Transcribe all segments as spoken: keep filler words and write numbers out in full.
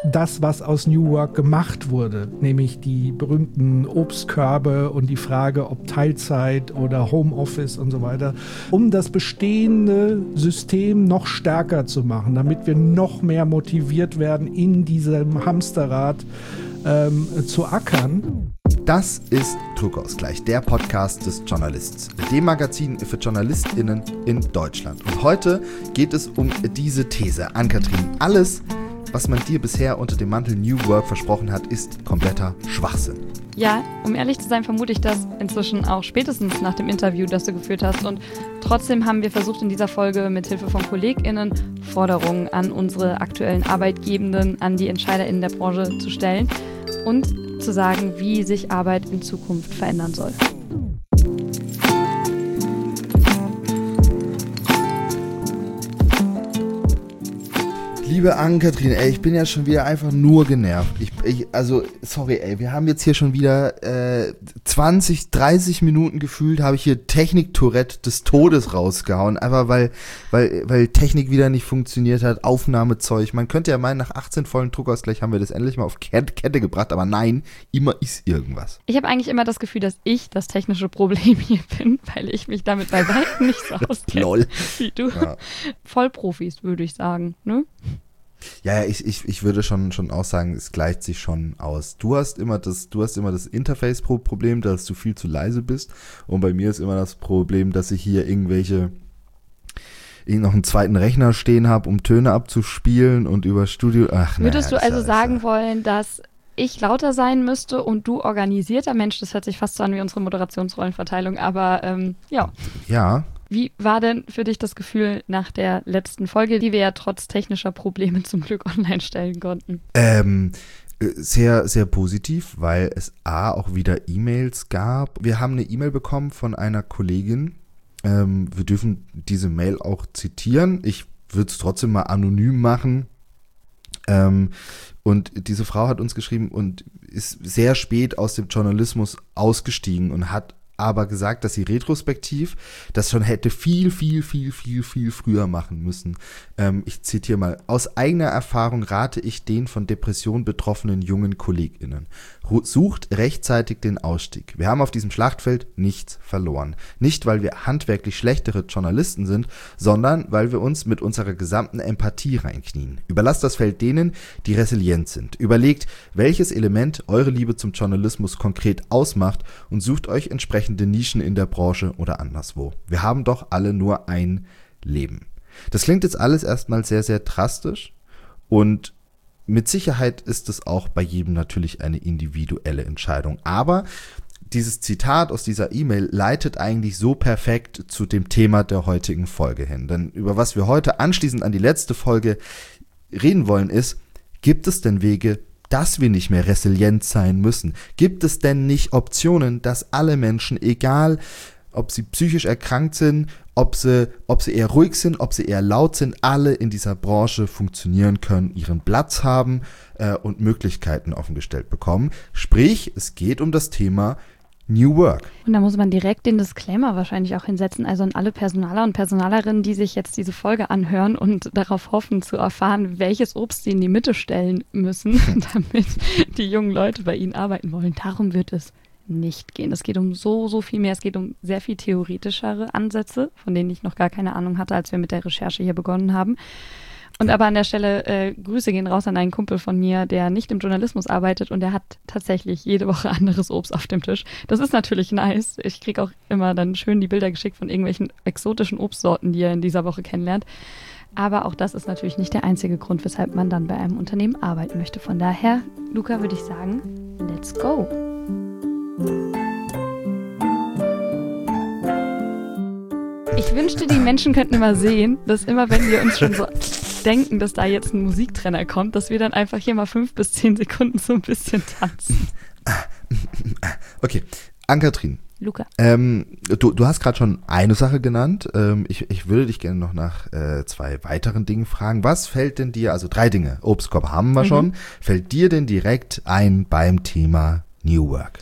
das, was aus New Work gemacht wurde, nämlich die berühmten Obstkörbe und die Frage, ob Teilzeit oder Homeoffice und so weiter, um das bestehende System noch stärker zu machen, damit wir noch mehr motiviert werden, in diesem Hamsterrad ähm, zu ackern. Das ist Druckausgleich, der Podcast des Journalists, dem Magazin für JournalistInnen in Deutschland. Und heute geht es um diese These. Ann-Kathrin, alles, was man dir bisher unter dem Mantel New Work versprochen hat, ist kompletter Schwachsinn. Ja, um ehrlich zu sein, vermute ich das inzwischen auch spätestens nach dem Interview, das du geführt hast. Und trotzdem haben wir versucht, in dieser Folge mit Hilfe von KollegInnen Forderungen an unsere aktuellen Arbeitgebenden, an die EntscheiderInnen der Branche zu stellen und zu sagen, wie sich Arbeit in Zukunft verändern soll. Liebe Ann-Kathrin, ey, ich bin ja schon wieder einfach nur genervt. Ich, ich, also, sorry, ey, wir haben jetzt hier schon wieder äh, zwanzig, dreißig Minuten gefühlt, habe ich hier Technik-Tourette des Todes rausgehauen. Einfach weil, weil, weil Technik wieder nicht funktioniert hat, Aufnahmezeug. Man könnte ja meinen, nach achtzehn Folgen Druckausgleich haben wir das endlich mal auf Kette gebracht, aber nein, immer ist irgendwas. Ich habe eigentlich immer das Gefühl, dass ich das technische Problem hier bin, weil ich mich damit bei weitem nicht so auskenne Lol. wie du. Ja. Vollprofis, würde ich sagen, ne? Ja, ich, ich, ich würde schon, schon auch sagen, es gleicht sich schon aus. Du hast immer das, du hast immer das Interface-Problem, dass du viel zu leise bist. Und bei mir ist immer das Problem, dass ich hier irgendwelche, ich noch einen zweiten Rechner stehen habe, um Töne abzuspielen und über Studio. Ach, Würdest naja, du also ja, sagen ja. wollen, dass ich lauter sein müsste und du organisierter Mensch? Das hört sich fast so an wie unsere Moderationsrollenverteilung, aber ähm, ja. Ja. Wie war denn für dich das Gefühl nach der letzten Folge, die wir ja trotz technischer Probleme zum Glück online stellen konnten? Ähm, sehr, sehr positiv, weil es A, auch wieder E-Mails gab. Wir haben eine E-Mail bekommen von einer Kollegin. Ähm, wir dürfen diese Mail auch zitieren. Ich würde es trotzdem mal anonym machen. Ähm, und diese Frau hat uns geschrieben und ist sehr spät aus dem Journalismus ausgestiegen und hat aber gesagt, dass sie retrospektiv das schon hätte viel, viel, viel, viel, viel früher machen müssen. Ähm, ich zitiere mal. Aus eigener Erfahrung rate ich den von Depression betroffenen jungen KollegInnen. Sucht rechtzeitig den Ausstieg. Wir haben auf diesem Schlachtfeld nichts verloren. Nicht, weil wir handwerklich schlechtere Journalisten sind, sondern weil wir uns mit unserer gesamten Empathie reinknien. Überlasst das Feld denen, die resilient sind. Überlegt, welches Element eure Liebe zum Journalismus konkret ausmacht und sucht euch entsprechende Nischen in der Branche oder anderswo. Wir haben doch alle nur ein Leben. Das klingt jetzt alles erstmal sehr, sehr drastisch und mit Sicherheit ist es auch bei jedem natürlich eine individuelle Entscheidung. Aber dieses Zitat aus dieser E-Mail leitet eigentlich so perfekt zu dem Thema der heutigen Folge hin. Denn über was wir heute anschließend an die letzte Folge reden wollen ist, gibt es denn Wege, dass wir nicht mehr resilient sein müssen? Gibt es denn nicht Optionen, dass alle Menschen, egal ob sie psychisch erkrankt sind, ob sie, ob sie eher ruhig sind, ob sie eher laut sind, alle in dieser Branche funktionieren können, ihren Platz haben äh, und Möglichkeiten offengestellt bekommen? Sprich, es geht um das Thema New Work. Und da muss man direkt den Disclaimer wahrscheinlich auch hinsetzen, also an alle Personaler und Personalerinnen, die sich jetzt diese Folge anhören und darauf hoffen zu erfahren, welches Obst sie in die Mitte stellen müssen, damit die jungen Leute bei ihnen arbeiten wollen. Darum wird es nicht gehen. Es geht um so, so viel mehr. Es geht um sehr viel theoretischere Ansätze, von denen ich noch gar keine Ahnung hatte, als wir mit der Recherche hier begonnen haben. Und aber an der Stelle, äh, Grüße gehen raus an einen Kumpel von mir, der nicht im Journalismus arbeitet und der hat tatsächlich jede Woche anderes Obst auf dem Tisch. Das ist natürlich nice. Ich kriege auch immer dann schön die Bilder geschickt von irgendwelchen exotischen Obstsorten, die er in dieser Woche kennenlernt. Aber auch das ist natürlich nicht der einzige Grund, weshalb man dann bei einem Unternehmen arbeiten möchte. Von daher, Luca, würde ich sagen, let's go. Ich wünschte, die Menschen könnten immer sehen, dass immer, wenn wir uns schon so denken, dass da jetzt ein Musiktrenner kommt, dass wir dann einfach hier mal fünf bis zehn Sekunden so ein bisschen tanzen. Okay, Ann-Kathrin. Luca. Ähm, du, du hast gerade schon eine Sache genannt. Ähm, ich, ich würde dich gerne noch nach äh, zwei weiteren Dingen fragen. Was fällt denn dir, also drei Dinge, Obstkorb haben wir mhm. schon, fällt dir denn direkt ein beim Thema New Work?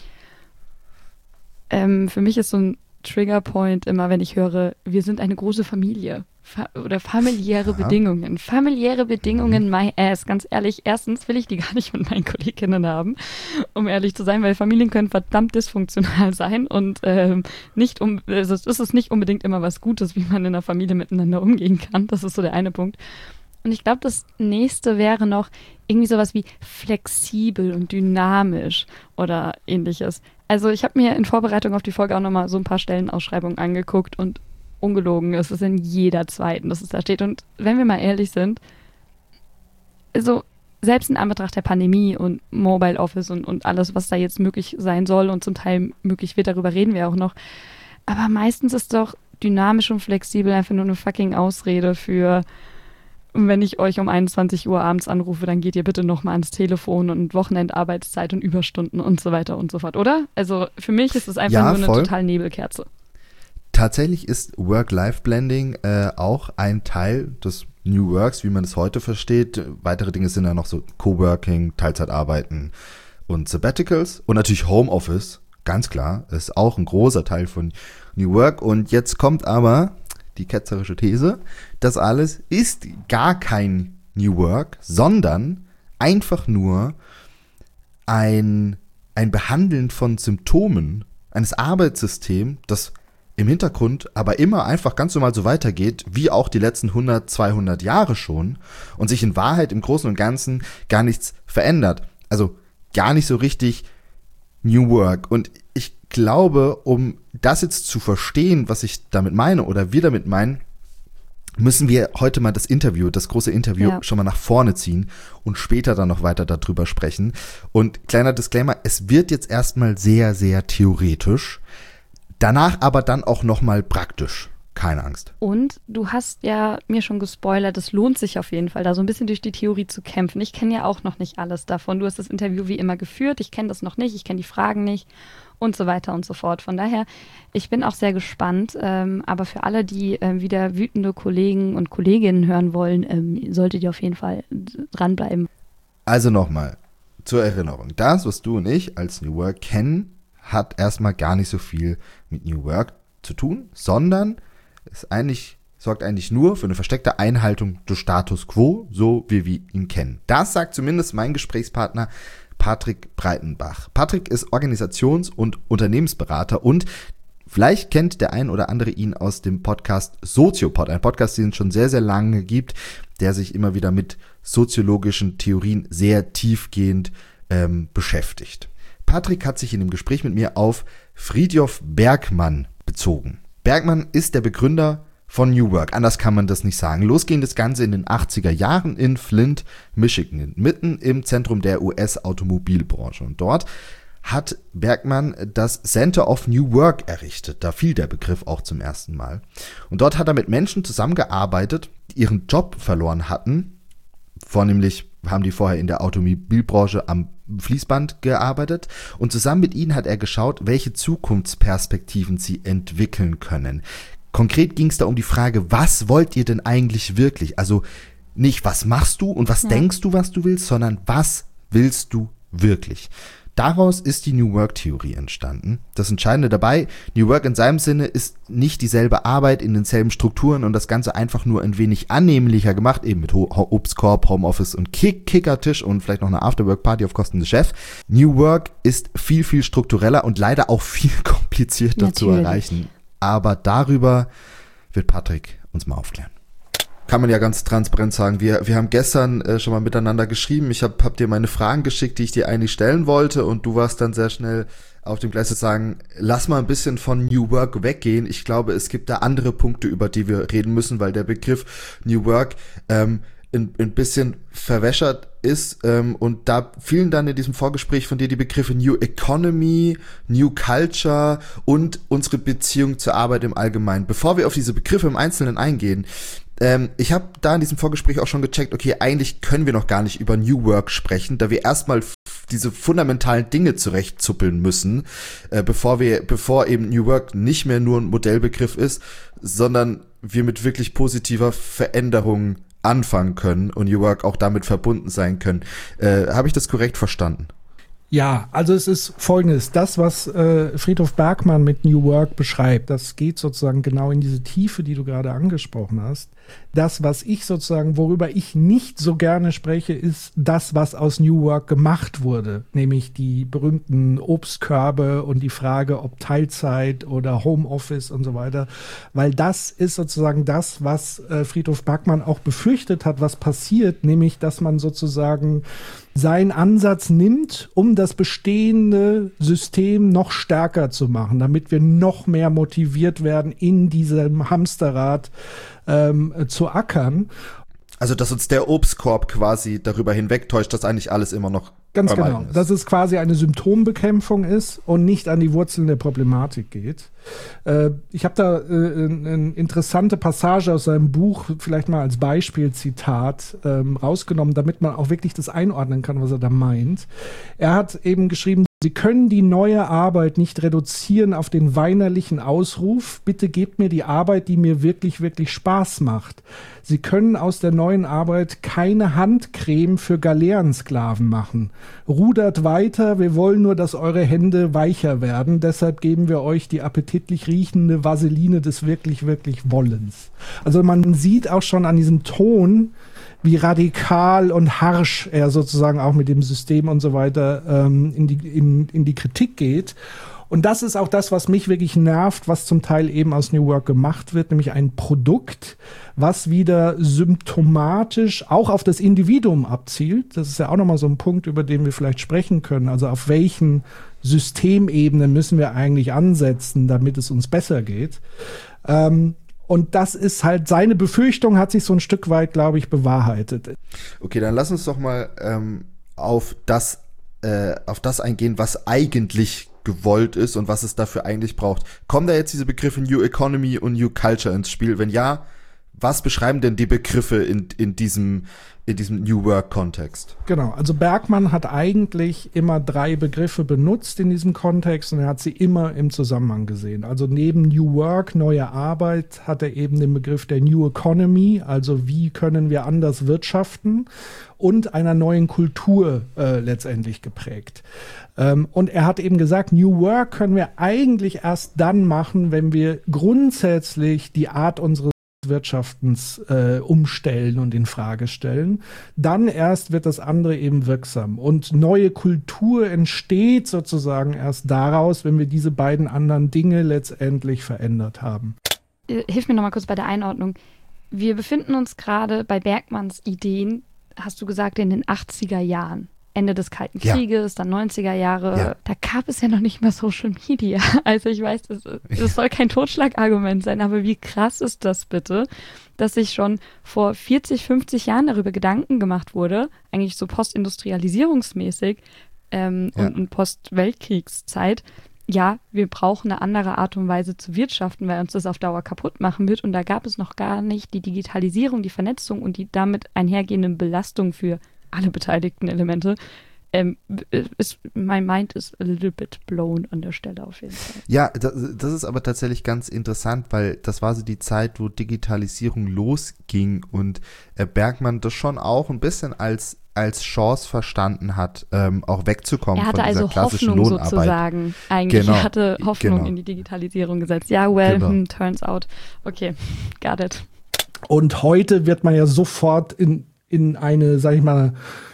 Ähm, für mich ist so ein Triggerpoint immer, wenn ich höre, wir sind eine große Familie. Fa- oder familiäre Ja. Bedingungen. Familiäre Bedingungen, my ass. Ganz ehrlich, erstens will ich die gar nicht mit meinen Kolleginnen haben, um ehrlich zu sein, weil Familien können verdammt dysfunktional sein und ähm, nicht um, also es ist nicht unbedingt immer was Gutes, wie man in einer Familie miteinander umgehen kann. Das ist so der eine Punkt. Und ich glaube, das nächste wäre noch irgendwie sowas wie flexibel und dynamisch oder ähnliches. Also ich habe mir in Vorbereitung auf die Folge auch nochmal so ein paar Stellenausschreibungen angeguckt und ungelogen, es ist in jeder zweiten, dass es da steht. Und wenn wir mal ehrlich sind, also selbst in Anbetracht der Pandemie und Mobile Office und, und alles, was da jetzt möglich sein soll und zum Teil möglich wird, darüber reden wir auch noch. Aber meistens ist doch dynamisch und flexibel einfach nur eine fucking Ausrede für, wenn ich euch um einundzwanzig Uhr abends anrufe, dann geht ihr bitte nochmal ans Telefon und Wochenendarbeitszeit und Überstunden und so weiter und so fort, oder? Also für mich ist es einfach Ja, nur eine voll. total Nebelkerze. Tatsächlich ist Work-Life-Blending äh, auch ein Teil des New Works, wie man es heute versteht. Weitere Dinge sind ja noch so Coworking, Teilzeitarbeiten und Sabbaticals und natürlich Homeoffice, ganz klar, ist auch ein großer Teil von New Work. Und jetzt kommt aber die ketzerische These, das alles ist gar kein New Work, sondern einfach nur ein, ein Behandeln von Symptomen eines Arbeitssystems, das im Hintergrund aber immer einfach ganz normal so weitergeht, wie auch die letzten hundert, zweihundert Jahre schon und sich in Wahrheit im Großen und Ganzen gar nichts verändert. Also gar nicht so richtig New Work. Und ich glaube, um das jetzt zu verstehen, was ich damit meine oder wir damit meinen, müssen wir heute mal das Interview, das große Interview Ja. schon mal nach vorne ziehen und später dann noch weiter darüber sprechen. Und kleiner Disclaimer, es wird jetzt erstmal sehr, sehr theoretisch, danach aber dann auch nochmal praktisch. Keine Angst. Und du hast ja mir schon gespoilert, es lohnt sich auf jeden Fall, da so ein bisschen durch die Theorie zu kämpfen. Ich kenne ja auch noch nicht alles davon. Du hast das Interview wie immer geführt, ich kenne das noch nicht, ich kenne die Fragen nicht und so weiter und so fort. Von daher, ich bin auch sehr gespannt. Ähm, aber für alle, die ähm, wieder wütende Kollegen und Kolleginnen hören wollen, ähm, solltet ihr auf jeden Fall dranbleiben. Also nochmal zur Erinnerung. Das, was du und ich als New Work kennen, hat erstmal gar nicht so viel mit New Work zu tun, sondern es eigentlich, sorgt eigentlich nur für eine versteckte Einhaltung des Status Quo, so wie wir ihn kennen. Das sagt zumindest mein Gesprächspartner Patrick Breitenbach. Patrick ist Organisations- und Unternehmensberater und vielleicht kennt der ein oder andere ihn aus dem Podcast Soziopod, ein Podcast, den es schon sehr, sehr lange gibt, der sich immer wieder mit soziologischen Theorien sehr tiefgehend ähm, beschäftigt. Patrick hat sich in dem Gespräch mit mir auf Fridtjof Bergmann bezogen. Bergmann ist der Begründer von New Work, anders kann man das nicht sagen. Losging das Ganze in den achtziger Jahren in Flint, Michigan, mitten im Zentrum der U S-Automobilbranche. Und dort hat Bergmann das Center of New Work errichtet. Da fiel der Begriff auch zum ersten Mal. Und dort hat er mit Menschen zusammengearbeitet, die ihren Job verloren hatten. Vornehmlich haben die vorher in der Automobilbranche am Fließband gearbeitet. Und zusammen mit ihnen hat er geschaut, welche Zukunftsperspektiven sie entwickeln können. Konkret ging es da um die Frage, was wollt ihr denn eigentlich wirklich? Also nicht, was machst du und was Ja. denkst du, was du willst, sondern was willst du wirklich? Daraus ist die New Work-Theorie entstanden. Das Entscheidende dabei, New Work in seinem Sinne ist nicht dieselbe Arbeit in denselben Strukturen und das Ganze einfach nur ein wenig annehmlicher gemacht, eben mit Ho- Obstkorb, Homeoffice und Kick- Kickertisch und vielleicht noch eine Afterwork-Party auf Kosten des Chefs. New Work ist viel, viel struktureller und leider auch viel komplizierter zu Natürlich. erreichen. Aber darüber wird Patrick uns mal aufklären. Kann man ja ganz transparent sagen, wir, wir haben gestern äh, schon mal miteinander geschrieben. Ich habe hab dir meine Fragen geschickt, die ich dir eigentlich stellen wollte und du warst dann sehr schnell auf dem Gleis zu sagen, lass mal ein bisschen von New Work weggehen. Ich glaube, es gibt da andere Punkte, über die wir reden müssen, weil der Begriff New Work ähm, ein, ein bisschen verwässert ist ähm, und da fielen dann in diesem Vorgespräch von dir die Begriffe New Economy, New Culture und unsere Beziehung zur Arbeit im Allgemeinen. Bevor wir auf diese Begriffe im Einzelnen eingehen, ähm, ich habe da in diesem Vorgespräch auch schon gecheckt, okay, eigentlich können wir noch gar nicht über New Work sprechen, da wir erstmal f- diese fundamentalen Dinge zurechtzuppeln müssen, äh, bevor wir, bevor eben New Work nicht mehr nur ein Modellbegriff ist, sondern wir mit wirklich positiver Veränderung anfangen können und New Work auch damit verbunden sein können. Äh, habe ich das korrekt verstanden? Ja, also es ist Folgendes. Das, was äh, Fridtjof Bergmann mit New Work beschreibt, das geht sozusagen genau in diese Tiefe, die du gerade angesprochen hast. Das, was ich sozusagen, worüber ich nicht so gerne spreche, ist das, was aus New Work gemacht wurde, nämlich die berühmten Obstkörbe und die Frage, ob Teilzeit oder Homeoffice und so weiter, weil das ist sozusagen das, was äh, Friedhof Bergmann auch befürchtet hat, was passiert, nämlich, dass man sozusagen seinen Ansatz nimmt, um das bestehende System noch stärker zu machen, damit wir noch mehr motiviert werden, in diesem Hamsterrad ähm, zu ackern. Also, dass uns der Obstkorb quasi darüber hinwegtäuscht, dass eigentlich alles immer noch Ganz genau, ist. dass es quasi eine Symptombekämpfung ist und nicht an die Wurzeln der Problematik geht. Äh, ich habe da äh, eine interessante Passage aus seinem Buch, vielleicht mal als Beispielzitat ähm, rausgenommen, damit man auch wirklich das einordnen kann, was er da meint. Er hat eben geschrieben, Sie können die neue Arbeit nicht reduzieren auf den weinerlichen Ausruf, bitte gebt mir die Arbeit, die mir wirklich, wirklich Spaß macht. Sie können aus der neuen Arbeit keine Handcreme für Galeerensklaven machen. Rudert weiter, wir wollen nur, dass eure Hände weicher werden, deshalb geben wir euch die appetitlich riechende Vaseline des wirklich, wirklich Wollens. Also man sieht auch schon an diesem Ton, wie radikal und harsch er sozusagen auch mit dem System und so weiter ähm, in die, in, in die Kritik geht. Und das ist auch das, was mich wirklich nervt, was zum Teil eben aus New Work gemacht wird, nämlich ein Produkt, was wieder symptomatisch auch auf das Individuum abzielt. Das ist ja auch nochmal so ein Punkt, über den wir vielleicht sprechen können. Also auf welchen Systemebenen müssen wir eigentlich ansetzen, damit es uns besser geht. Ähm, Und das ist halt, seine Befürchtung hat sich so ein Stück weit, glaube ich, bewahrheitet. Okay, dann lass uns doch mal ähm, auf das, äh, auf das eingehen, was eigentlich gewollt ist und was es dafür eigentlich braucht. Kommen da jetzt diese Begriffe New Economy und New Culture ins Spiel? Wenn ja, was beschreiben denn die Begriffe in, in diesem in diesem New Work-Kontext? Genau, also Bergmann hat eigentlich immer drei Begriffe benutzt in diesem Kontext und er hat sie immer im Zusammenhang gesehen. Also neben New Work, neue Arbeit, hat er eben den Begriff der New Economy, also wie können wir anders wirtschaften, und einer neuen Kultur äh, letztendlich geprägt. Ähm, und er hat eben gesagt, New Work können wir eigentlich erst dann machen, wenn wir grundsätzlich die Art unseres Wirtschaftens äh, umstellen und in Frage stellen. Dann erst wird das andere eben wirksam. Und neue Kultur entsteht sozusagen erst daraus, wenn wir diese beiden anderen Dinge letztendlich verändert haben. Hilf mir nochmal kurz bei der Einordnung. Wir befinden uns gerade bei Bergmanns Ideen, hast du gesagt, in den achtziger Jahren. Ende des Kalten Krieges, ja. Dann neunziger Jahre, ja. Da gab es ja noch nicht mal Social Media. Also ich weiß, das, das ja. soll kein Totschlagargument sein, aber wie krass ist das bitte, dass sich schon vor vierzig, fünfzig Jahren darüber Gedanken gemacht wurde, eigentlich so postindustrialisierungsmäßig ähm, ja. und, und Post-Weltkriegszeit, ja, wir brauchen eine andere Art und Weise zu wirtschaften, weil uns das auf Dauer kaputt machen wird. Und da gab es noch gar nicht die Digitalisierung, die Vernetzung und die damit einhergehenden Belastungen für alle beteiligten Elemente. Ähm, ist, my mind is a little bit blown an der Stelle auf jeden Fall. Ja, das, das ist aber tatsächlich ganz interessant, weil das war so die Zeit, wo Digitalisierung losging und äh, Bergmann das schon auch ein bisschen als als Chance verstanden hat, ähm, auch wegzukommen von dieser also klassischen Hoffnung Lohnarbeit. sozusagen. Eigentlich genau, er hatte Hoffnung genau. in die Digitalisierung gesetzt. Ja, well, genau. hm, turns out. Okay, got it. Und heute wird man ja sofort in in eine, sag ich mal,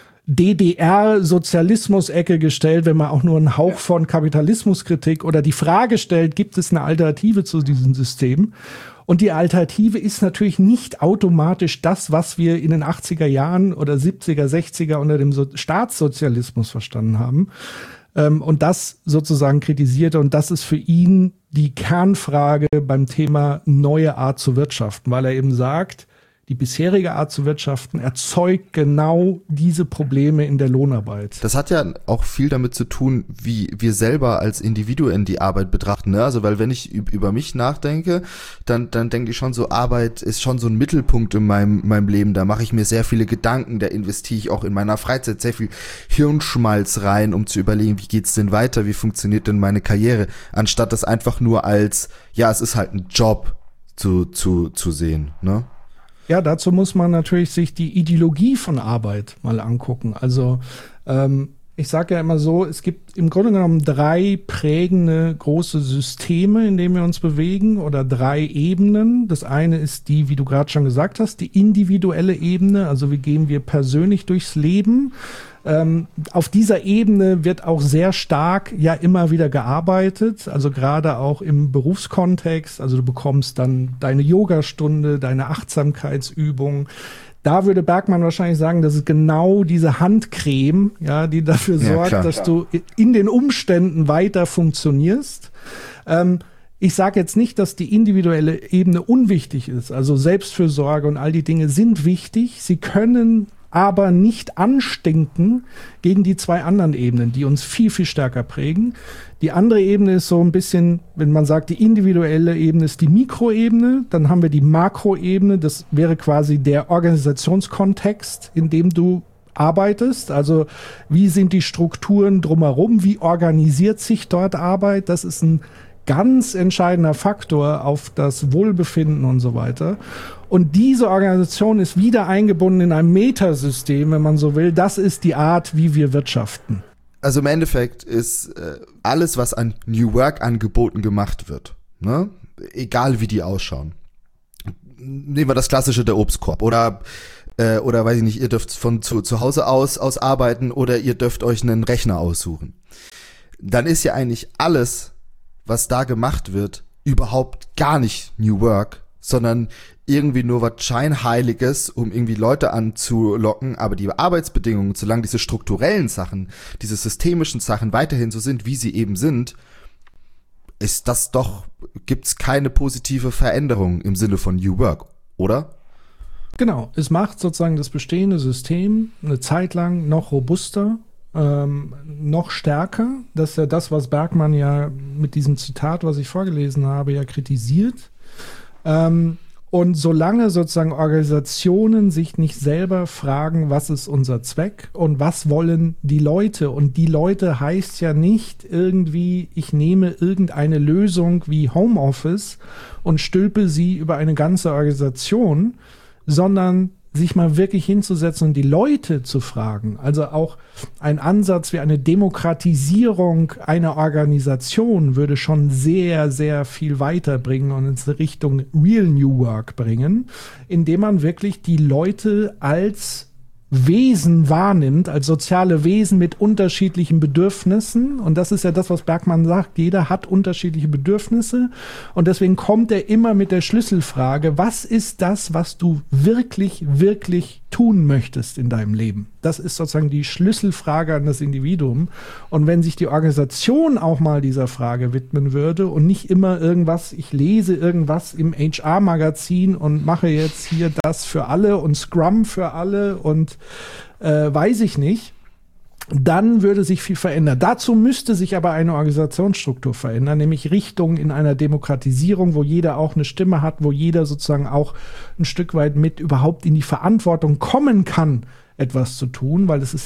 D D R-Sozialismus-Ecke gestellt, wenn man auch nur einen Hauch von Kapitalismuskritik oder die Frage stellt, gibt es eine Alternative zu diesem System? Und die Alternative ist natürlich nicht automatisch das, was wir in den achtziger Jahren oder siebziger, sechziger unter dem so- Staatssozialismus verstanden haben. Ähm, und das sozusagen kritisierte. Und das ist für ihn die Kernfrage beim Thema neue Art zu wirtschaften, weil er eben sagt, die bisherige Art zu wirtschaften erzeugt genau diese Probleme in der Lohnarbeit. Das hat ja auch viel damit zu tun, wie wir selber als Individuen die Arbeit betrachten. Ne? Also weil wenn ich über mich nachdenke, dann dann denke ich schon so, Arbeit ist schon so ein Mittelpunkt in meinem meinem Leben. Da mache ich mir sehr viele Gedanken, da investiere ich auch in meiner Freizeit sehr viel Hirnschmalz rein, um zu überlegen, wie geht's denn weiter, wie funktioniert denn meine Karriere, anstatt das einfach nur als, ja, es ist halt ein Job zu zu zu sehen, ne? Ja, dazu muss man natürlich sich die Ideologie von Arbeit mal angucken. Also ähm, Ich sage ja immer so, es gibt im Grunde genommen drei prägende große Systeme, in denen wir uns bewegen, oder drei Ebenen. Das eine ist die, wie du gerade schon gesagt hast, die individuelle Ebene, also wie gehen wir persönlich durchs Leben. Ähm, auf dieser Ebene wird auch sehr stark ja immer wieder gearbeitet, also gerade auch im Berufskontext. Also du bekommst dann deine Yogastunde, deine Achtsamkeitsübung. Da würde Bergmann wahrscheinlich sagen, das ist genau diese Handcreme, ja, die dafür sorgt, ja, dass du in den Umständen weiter funktionierst. Ähm, ich sage jetzt nicht, dass die individuelle Ebene unwichtig ist. Also Selbstfürsorge und all die Dinge sind wichtig. Sie können aber nicht anstinken gegen die zwei anderen Ebenen, die uns viel, viel stärker prägen. Die andere Ebene ist so ein bisschen, wenn man sagt, die individuelle Ebene ist die Mikroebene, dann haben wir die Makroebene, das wäre quasi der Organisationskontext, in dem du arbeitest. Also wie sind die Strukturen drumherum, wie organisiert sich dort Arbeit, das ist ein ganz entscheidender Faktor auf das Wohlbefinden und so weiter. Und diese Organisation ist wieder eingebunden in ein Metasystem, wenn man so will. Das ist die Art, wie wir wirtschaften. Also im Endeffekt ist äh, alles, was an New Work-Angeboten gemacht wird, ne? Egal wie die ausschauen. Nehmen wir das Klassische, der Obstkorb. Oder, äh, oder weiß ich nicht, ihr dürft von zu, zu Hause aus, aus arbeiten oder ihr dürft euch einen Rechner aussuchen. Dann ist ja eigentlich alles, was da gemacht wird, überhaupt gar nicht New Work, sondern irgendwie nur was Scheinheiliges, um irgendwie Leute anzulocken, aber die Arbeitsbedingungen, solange diese strukturellen Sachen, diese systemischen Sachen weiterhin so sind, wie sie eben sind, ist das doch, gibt's keine positive Veränderung im Sinne von New Work, oder? Genau, es macht sozusagen das bestehende System eine Zeit lang noch robuster, ähm, noch stärker. Das ist ja das, was Bergmann ja mit diesem Zitat, was ich vorgelesen habe, ja kritisiert. Ähm, Und solange sozusagen Organisationen sich nicht selber fragen, was ist unser Zweck und was wollen die Leute? Und die Leute heißt ja nicht irgendwie, ich nehme irgendeine Lösung wie Homeoffice und stülpe sie über eine ganze Organisation, sondern sich mal wirklich hinzusetzen und die Leute zu fragen. Also auch ein Ansatz wie eine Demokratisierung einer Organisation würde schon sehr, sehr viel weiterbringen und in Richtung Real New Work bringen, indem man wirklich die Leute als Wesen wahrnimmt, als soziale Wesen mit unterschiedlichen Bedürfnissen. Und das ist ja das, was Bergmann sagt. Jeder hat unterschiedliche Bedürfnisse. Und deswegen kommt er immer mit der Schlüsselfrage, was ist das, was du wirklich, wirklich tun möchtest in deinem Leben? Das ist sozusagen die Schlüsselfrage an das Individuum. Und wenn sich die Organisation auch mal dieser Frage widmen würde und nicht immer irgendwas, ich lese irgendwas im H R-Magazin und mache jetzt hier das für alle und Scrum für alle und äh, weiß ich nicht, dann würde sich viel verändern. Dazu müsste sich aber eine Organisationsstruktur verändern, nämlich Richtung in einer Demokratisierung, wo jeder auch eine Stimme hat, wo jeder sozusagen auch ein Stück weit mit überhaupt in die Verantwortung kommen kann, etwas zu tun, weil es ist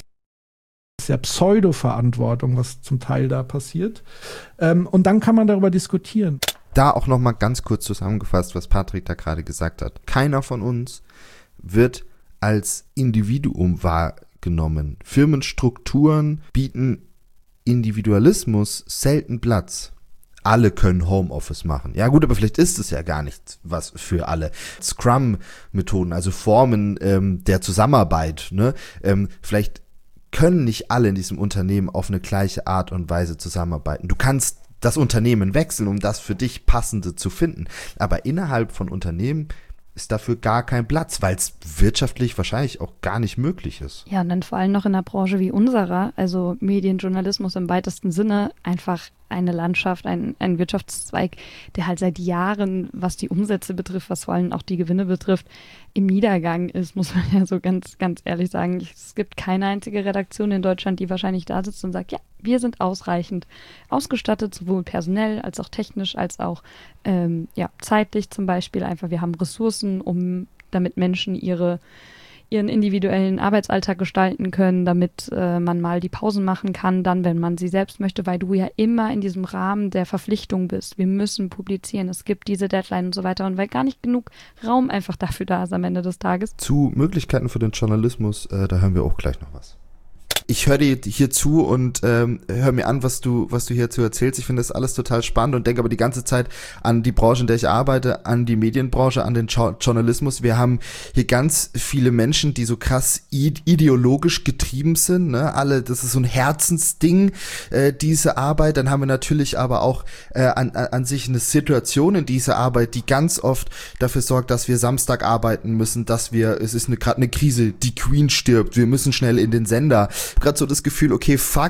ja Pseudo-Verantwortung, was zum Teil da passiert. Ähm, und dann kann man darüber diskutieren. Da auch noch mal ganz kurz zusammengefasst, was Patrick da gerade gesagt hat. Keiner von uns wird als Individuum wahrgenommen. Firmenstrukturen bieten Individualismus selten Platz. Alle können Homeoffice machen. Ja gut, aber vielleicht ist es ja gar nicht was für alle. Scrum-Methoden, also Formen ähm, der Zusammenarbeit, ne? Ähm, vielleicht können nicht alle in diesem Unternehmen auf eine gleiche Art und Weise zusammenarbeiten. Du kannst das Unternehmen wechseln, um das für dich Passende zu finden. Aber innerhalb von Unternehmen ist dafür gar kein Platz, weil es wirtschaftlich wahrscheinlich auch gar nicht möglich ist. Ja, und dann vor allem noch in einer Branche wie unserer, also Medienjournalismus im weitesten Sinne, einfach eine Landschaft, ein, ein Wirtschaftszweig, der halt seit Jahren, was die Umsätze betrifft, was vor allem auch die Gewinne betrifft, im Niedergang ist, muss man ja so ganz, ganz ehrlich sagen. Es gibt keine einzige Redaktion in Deutschland, die wahrscheinlich da sitzt und sagt, ja, wir sind ausreichend ausgestattet, sowohl personell als auch technisch, als auch ähm, ja, zeitlich zum Beispiel. Einfach, wir haben Ressourcen, um damit Menschen ihre ihren individuellen Arbeitsalltag gestalten können, damit äh, man mal die Pausen machen kann, dann, wenn man sie selbst möchte, weil du ja immer in diesem Rahmen der Verpflichtung bist. Wir müssen publizieren, es gibt diese Deadline und so weiter und weil gar nicht genug Raum einfach dafür da ist am Ende des Tages. Zu Möglichkeiten für den Journalismus, äh, da hören wir auch gleich noch was. Ich höre dir hier zu und ähm, höre mir an, was du, was du hierzu erzählst. Ich finde das alles total spannend und denke aber die ganze Zeit an die Branche, in der ich arbeite, an die Medienbranche, an den jo- Journalismus. Wir haben hier ganz viele Menschen, die so krass ideologisch getrieben sind, ne? Alle, das ist so ein Herzensding, äh, diese Arbeit. Dann haben wir natürlich aber auch äh, an, an sich eine Situation in dieser Arbeit, die ganz oft dafür sorgt, dass wir Samstag arbeiten müssen, dass wir, es ist eine gerade eine Krise, die Queen stirbt, wir müssen schnell in den Sender. Gerade so das Gefühl, okay, fuck,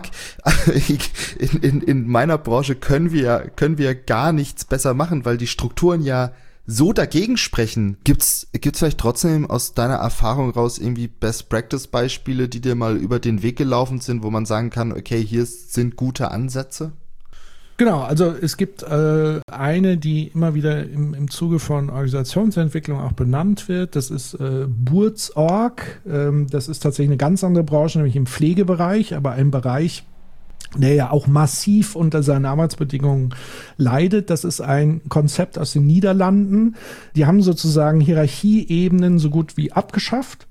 in, in, in meiner Branche können wir, können wir gar nichts besser machen, weil die Strukturen ja so dagegen sprechen. Gibt's, gibt's vielleicht trotzdem aus deiner Erfahrung raus irgendwie Best-Practice-Beispiele, die dir mal über den Weg gelaufen sind, wo man sagen kann, okay, hier sind gute Ansätze? Genau, also es gibt äh, eine, die immer wieder im, im Zuge von Organisationsentwicklung auch benannt wird. Das ist äh, Burzorg. Ähm, das ist tatsächlich eine ganz andere Branche, nämlich im Pflegebereich, aber ein Bereich, der ja auch massiv unter seinen Arbeitsbedingungen leidet. Das ist ein Konzept aus den Niederlanden. Die haben sozusagen Hierarchieebenen so gut wie abgeschafft.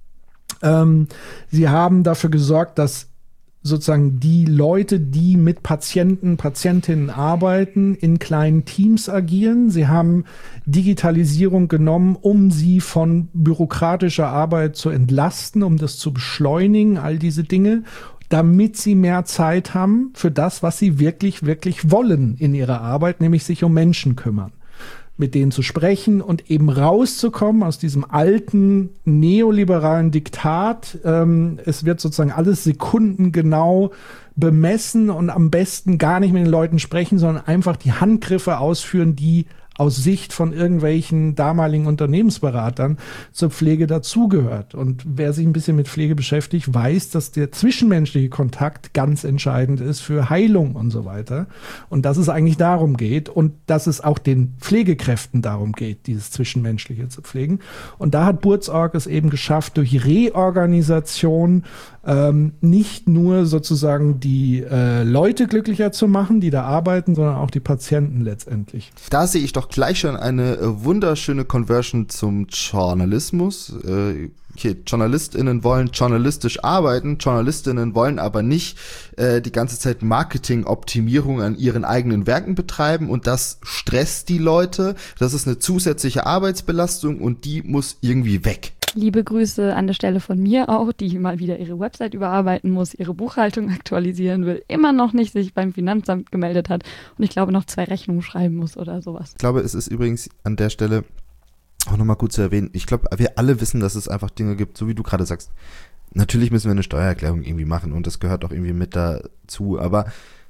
Ähm, sie haben dafür gesorgt, dass sozusagen die Leute, die mit Patienten, Patientinnen arbeiten, in kleinen Teams agieren. Sie haben Digitalisierung genommen, um sie von bürokratischer Arbeit zu entlasten, um das zu beschleunigen, all diese Dinge, damit sie mehr Zeit haben für das, was sie wirklich, wirklich wollen in ihrer Arbeit, nämlich sich um Menschen kümmern. Mit denen zu sprechen und eben rauszukommen aus diesem alten neoliberalen Diktat. Ähm, es wird sozusagen alles sekundengenau bemessen und am besten gar nicht mit den Leuten sprechen, sondern einfach die Handgriffe ausführen, die aus Sicht von irgendwelchen damaligen Unternehmensberatern zur Pflege dazugehört. Und wer sich ein bisschen mit Pflege beschäftigt, weiß, dass der zwischenmenschliche Kontakt ganz entscheidend ist für Heilung und so weiter. Und dass es eigentlich darum geht und dass es auch den Pflegekräften darum geht, dieses Zwischenmenschliche zu pflegen. Und da hat Burzorg es eben geschafft, durch Reorganisation ähm, nicht nur sozusagen die äh, Leute glücklicher zu machen, die da arbeiten, sondern auch die Patienten letztendlich. Da sehe ich doch gleich schon eine äh, wunderschöne Conversion zum Journalismus. Äh, okay, JournalistInnen wollen journalistisch arbeiten, JournalistInnen wollen aber nicht äh, die ganze Zeit Marketingoptimierung an ihren eigenen Werken betreiben und das stresst die Leute. Das ist eine zusätzliche Arbeitsbelastung und die muss irgendwie weg. Liebe Grüße an der Stelle von mir auch, die mal wieder ihre Website überarbeiten muss, ihre Buchhaltung aktualisieren will, immer noch nicht sich beim Finanzamt gemeldet hat und ich glaube noch zwei Rechnungen schreiben muss oder sowas. Ich glaube, es ist übrigens an der Stelle auch nochmal gut zu erwähnen, ich glaube, wir alle wissen, dass es einfach Dinge gibt, so wie du gerade sagst. Natürlich müssen wir eine Steuererklärung irgendwie machen und das gehört auch irgendwie mit dazu, aber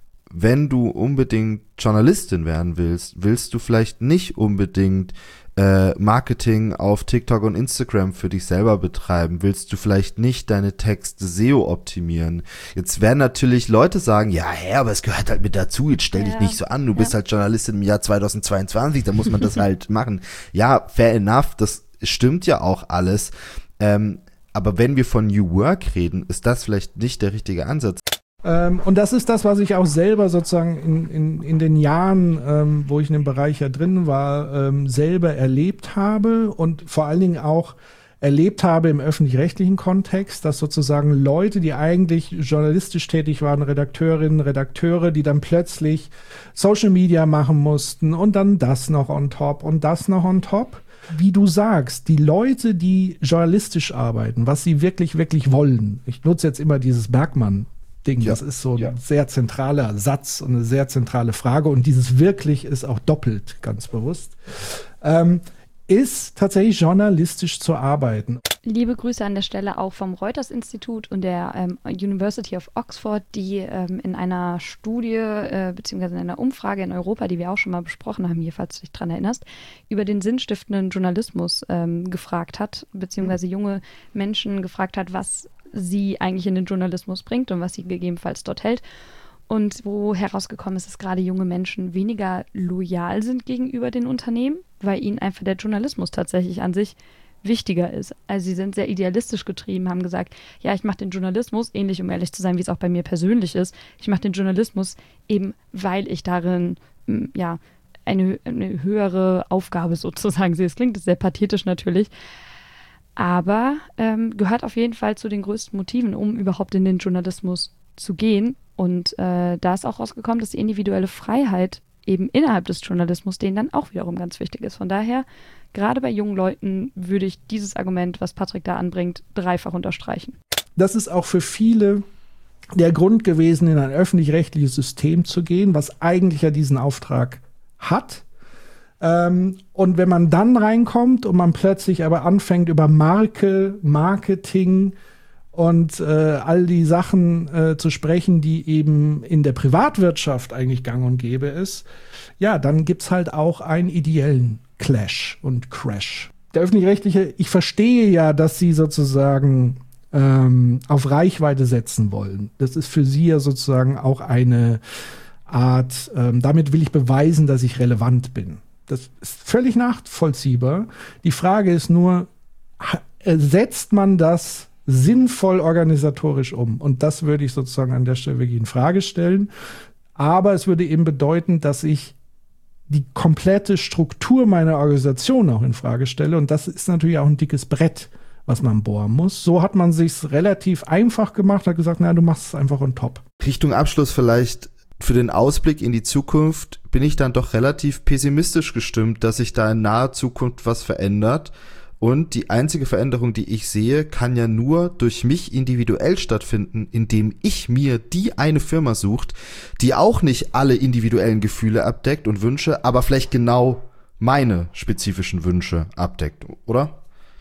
wenn du unbedingt Journalistin werden willst, willst du vielleicht nicht unbedingt äh, Marketing auf TikTok und Instagram für dich selber betreiben, willst du vielleicht nicht deine Texte S E O optimieren. Jetzt werden natürlich Leute sagen, ja, hä, aber es gehört halt mit dazu, jetzt stell dich ja. nicht so an, du ja. bist halt Journalistin im Jahr zweitausendzweiundzwanzig, da muss man das halt machen. Ja, fair enough, das stimmt ja auch alles, ähm, aber wenn wir von New Work reden, ist das vielleicht nicht der richtige Ansatz. Ähm, und das ist das, was ich auch selber sozusagen in, in, in den Jahren, ähm, wo ich in dem Bereich ja drin war, ähm, selber erlebt habe und vor allen Dingen auch erlebt habe im öffentlich-rechtlichen Kontext, dass sozusagen Leute, die eigentlich journalistisch tätig waren, Redakteurinnen, Redakteure, die dann plötzlich Social Media machen mussten und dann das noch on top und das noch on top. Wie du sagst, die Leute, die journalistisch arbeiten, was sie wirklich, wirklich wollen. Ich nutze jetzt immer dieses Bergmann Ding. Ja, das ist so ein ja. sehr zentraler Satz und eine sehr zentrale Frage. Und dieses wirklich ist auch doppelt, ganz bewusst. Ähm, ist tatsächlich journalistisch zu arbeiten. Liebe Grüße an der Stelle auch vom Reuters-Institut und der ähm, University of Oxford, die ähm, in einer Studie äh, beziehungsweise in einer Umfrage in Europa, die wir auch schon mal besprochen haben, hier, falls du dich dran erinnerst, über den sinnstiftenden Journalismus ähm, gefragt hat, beziehungsweise junge Menschen gefragt hat, was sie eigentlich in den Journalismus bringt und was sie gegebenenfalls dort hält. Und wo herausgekommen ist, dass gerade junge Menschen weniger loyal sind gegenüber den Unternehmen, weil ihnen einfach der Journalismus tatsächlich an sich wichtiger ist. Also sie sind sehr idealistisch getrieben, haben gesagt, ja, ich mache den Journalismus, ähnlich um ehrlich zu sein, wie es auch bei mir persönlich ist, ich mache den Journalismus eben, weil ich darin ja eine, eine höhere Aufgabe sozusagen sehe. Es klingt sehr pathetisch natürlich, aber ähm, gehört auf jeden Fall zu den größten Motiven, um überhaupt in den Journalismus zu gehen. Und äh, da ist auch rausgekommen, dass die individuelle Freiheit eben innerhalb des Journalismus denen dann auch wiederum ganz wichtig ist. Von daher, gerade bei jungen Leuten würde ich dieses Argument, was Patrick da anbringt, dreifach unterstreichen. Das ist auch für viele der Grund gewesen, in ein öffentlich-rechtliches System zu gehen, was eigentlich ja diesen Auftrag hat. Ähm, und wenn man dann reinkommt und man plötzlich aber anfängt, über Marke, Marketing und äh, all die Sachen äh, zu sprechen, die eben in der Privatwirtschaft eigentlich gang und gäbe ist, ja, dann gibt's halt auch einen ideellen Clash und Crash. Der öffentlich-rechtliche, ich verstehe ja, dass sie sozusagen ähm, auf Reichweite setzen wollen. Das ist für sie ja sozusagen auch eine Art, ähm, damit will ich beweisen, dass ich relevant bin. Das ist völlig nachvollziehbar. Die Frage ist nur, setzt man das sinnvoll organisatorisch um? Und das würde ich sozusagen an der Stelle wirklich in Frage stellen. Aber es würde eben bedeuten, dass ich die komplette Struktur meiner Organisation auch in Frage stelle. Und das ist natürlich auch ein dickes Brett, was man bohren muss. So hat man sich's relativ einfach gemacht, hat gesagt, na, du machst es einfach on top. Richtung Abschluss vielleicht für den Ausblick in die Zukunft bin ich dann doch relativ pessimistisch gestimmt, dass sich da in naher Zukunft was verändert. Und die einzige Veränderung, die ich sehe, kann ja nur durch mich individuell stattfinden, indem ich mir die eine Firma sucht, die auch nicht alle individuellen Gefühle abdeckt und Wünsche, aber vielleicht genau meine spezifischen Wünsche abdeckt, oder?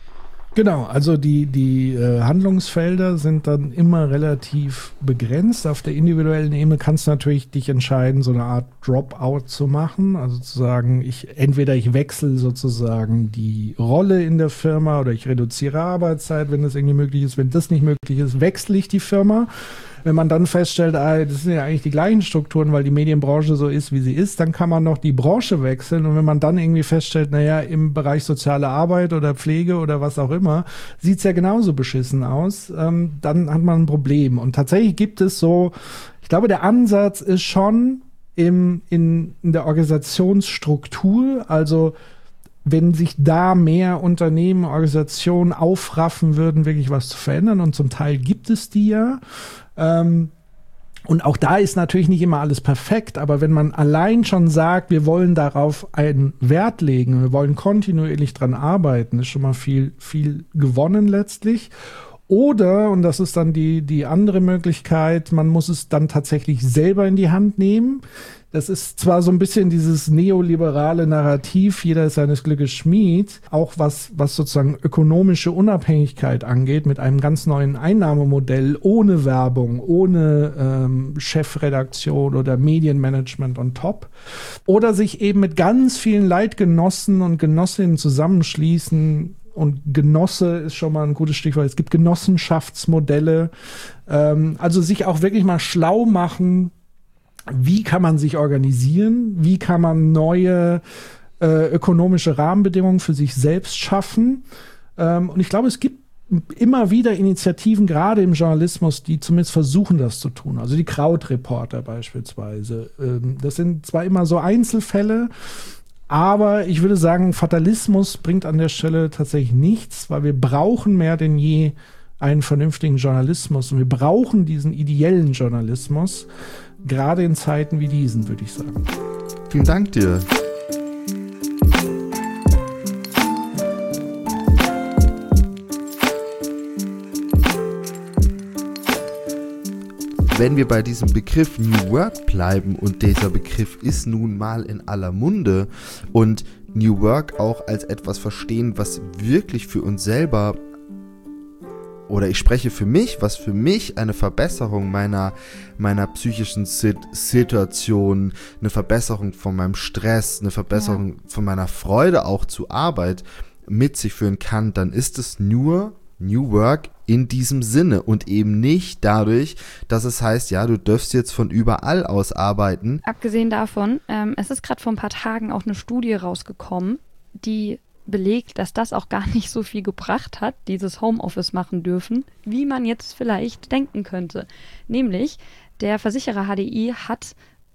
Genau, also die, die äh, Handlungsfelder sind dann immer relativ begrenzt. Auf der individuellen Ebene kannst du natürlich dich entscheiden, so eine Art Dropout zu machen. Also zu sagen, ich entweder ich wechsle sozusagen die Rolle in der Firma oder ich reduziere Arbeitszeit, wenn das irgendwie möglich ist. Wenn das nicht möglich ist, wechsle ich die Firma. Wenn man dann feststellt, ah, das sind ja eigentlich die gleichen Strukturen, weil die Medienbranche so ist, wie sie ist, dann kann man noch die Branche wechseln. Und wenn man dann irgendwie feststellt, naja, im Bereich soziale Arbeit oder Pflege oder was auch immer, sieht's ja genauso beschissen aus, ähm, dann hat man ein Problem. Und tatsächlich gibt es so, ich glaube, der Ansatz ist schon im, in, in der Organisationsstruktur, also wenn sich da mehr Unternehmen, Organisationen aufraffen würden, wirklich was zu verändern, und zum Teil gibt es die ja. Ähm, und auch da ist natürlich nicht immer alles perfekt, aber wenn man allein schon sagt, wir wollen darauf einen Wert legen, wir wollen kontinuierlich dran arbeiten, ist schon mal viel, viel gewonnen letztlich. Oder, und das ist dann die, die andere Möglichkeit, man muss es dann tatsächlich selber in die Hand nehmen. Das ist zwar so ein bisschen dieses neoliberale Narrativ, jeder ist seines Glückes Schmied, auch was, was sozusagen ökonomische Unabhängigkeit angeht, mit einem ganz neuen Einnahmemodell, ohne Werbung, ohne ähm, Chefredaktion oder Medienmanagement on top. Oder sich eben mit ganz vielen Leitgenossen und Genossinnen zusammenschließen. Und Genosse ist schon mal ein gutes Stichwort. Es gibt Genossenschaftsmodelle. Ähm, also sich auch wirklich mal schlau machen, wie kann man sich organisieren, wie kann man neue äh, ökonomische Rahmenbedingungen für sich selbst schaffen. Ähm, und ich glaube, es gibt immer wieder Initiativen, gerade im Journalismus, die zumindest versuchen, das zu tun. Also die Krautreporter beispielsweise. Ähm, das sind zwar immer so Einzelfälle, aber ich würde sagen, Fatalismus bringt an der Stelle tatsächlich nichts, weil wir brauchen mehr denn je einen vernünftigen Journalismus. Und wir brauchen diesen ideellen Journalismus, gerade in Zeiten wie diesen, würde ich sagen. Vielen Dank dir. Wenn wir bei diesem Begriff New Work bleiben, und dieser Begriff ist nun mal in aller Munde, und New Work auch als etwas verstehen, was wirklich für uns selber, oder ich spreche für mich, was für mich eine Verbesserung meiner, meiner psychischen Sit- Situation, eine Verbesserung von meinem Stress, eine Verbesserung ja. von meiner Freude auch zur Arbeit mit sich führen kann, dann ist es nur New Work in diesem Sinne und eben nicht dadurch, dass es heißt, ja, du dürfst jetzt von überall aus arbeiten. Abgesehen davon, ähm, es ist gerade vor ein paar Tagen auch eine Studie rausgekommen, die belegt, dass das auch gar nicht so viel gebracht hat, dieses Homeoffice machen dürfen, wie man jetzt vielleicht denken könnte. Nämlich, der Versicherer H D I hat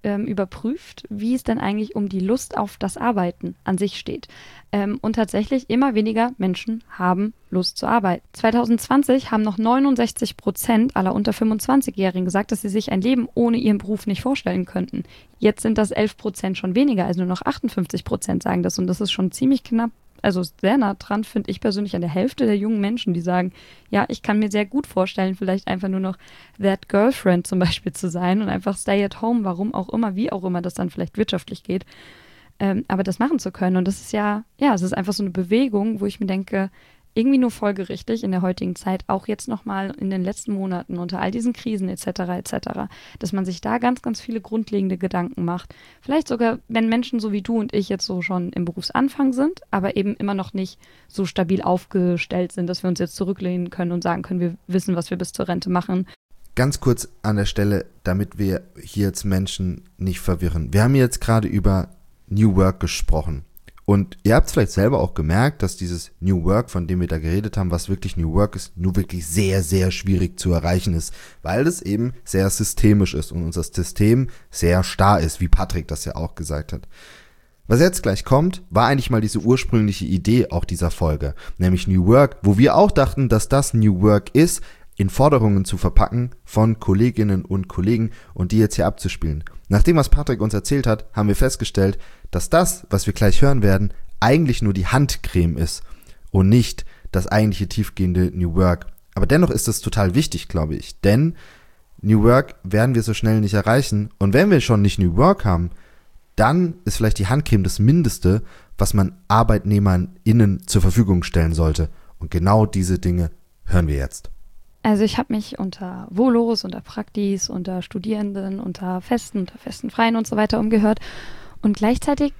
ähm, überprüft, wie es denn eigentlich um die Lust auf das Arbeiten an sich steht. Ähm, und tatsächlich immer weniger Menschen haben Lust zu arbeiten. zwanzig zwanzig haben noch neunundsechzig Prozent aller unter fünfundzwanzigjährigen gesagt, dass sie sich ein Leben ohne ihren Beruf nicht vorstellen könnten. Jetzt sind das elf Prozent schon weniger, also nur noch achtundfünfzig Prozent sagen das. Und das ist schon ziemlich knapp, also sehr nah dran, finde ich persönlich, an der Hälfte der jungen Menschen, die sagen, ja, ich kann mir sehr gut vorstellen, vielleicht einfach nur noch that girlfriend zum Beispiel zu sein und einfach stay at home, warum auch immer, wie auch immer das dann vielleicht wirtschaftlich geht, ähm, aber das machen zu können. Und das ist ja, ja, es ist einfach so eine Bewegung, wo ich mir denke, irgendwie nur folgerichtig in der heutigen Zeit, auch jetzt nochmal in den letzten Monaten unter all diesen Krisen et cetera et cetera, dass man sich da ganz, ganz viele grundlegende Gedanken macht. Vielleicht sogar, wenn Menschen so wie du und ich jetzt so schon im Berufsanfang sind, aber eben immer noch nicht so stabil aufgestellt sind, dass wir uns jetzt zurücklehnen können und sagen können, wir wissen, was wir bis zur Rente machen. Ganz kurz an der Stelle, damit wir hier jetzt Menschen nicht verwirren. Wir haben jetzt gerade über New Work gesprochen. Und ihr habt es vielleicht selber auch gemerkt, dass dieses New Work, von dem wir da geredet haben, was wirklich New Work ist, nur wirklich sehr, sehr schwierig zu erreichen ist, weil es eben sehr systemisch ist und unser System sehr starr ist, wie Patrick das ja auch gesagt hat. Was jetzt gleich kommt, war eigentlich mal diese ursprüngliche Idee auch dieser Folge, nämlich New Work, wo wir auch dachten, dass das New Work ist, in Forderungen zu verpacken von Kolleginnen und Kollegen und die jetzt hier abzuspielen. Nach dem, was Patrick uns erzählt hat, haben wir festgestellt, dass das, was wir gleich hören werden, eigentlich nur die Handcreme ist und nicht das eigentliche tiefgehende New Work. Aber dennoch ist es total wichtig, glaube ich, denn New Work werden wir so schnell nicht erreichen und wenn wir schon nicht New Work haben, dann ist vielleicht die Handcreme das Mindeste, was man ArbeitnehmerInnen zur Verfügung stellen sollte. Und genau diese Dinge hören wir jetzt. Also ich habe mich unter Volos, unter Praktis, unter Studierenden, unter Festen, unter festen Freien und so weiter umgehört. Und gleichzeitig,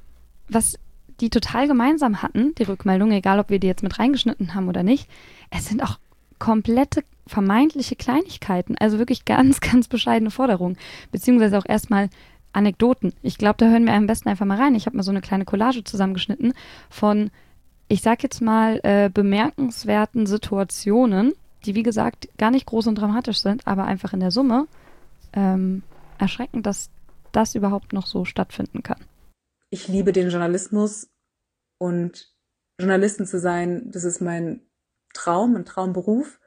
was die total gemeinsam hatten, die Rückmeldung, egal ob wir die jetzt mit reingeschnitten haben oder nicht, es sind auch komplette vermeintliche Kleinigkeiten, also wirklich ganz, ganz bescheidene Forderungen, beziehungsweise auch erstmal Anekdoten. Ich glaube, da hören wir am besten einfach mal rein. Ich habe mal so eine kleine Collage zusammengeschnitten von, ich sag jetzt mal, äh, bemerkenswerten Situationen, die wie gesagt gar nicht groß und dramatisch sind, aber einfach in der Summe ähm, erschreckend, dass das überhaupt noch so stattfinden kann. Ich liebe den Journalismus und Journalistin zu sein, das ist mein Traum, ein Traumberuf,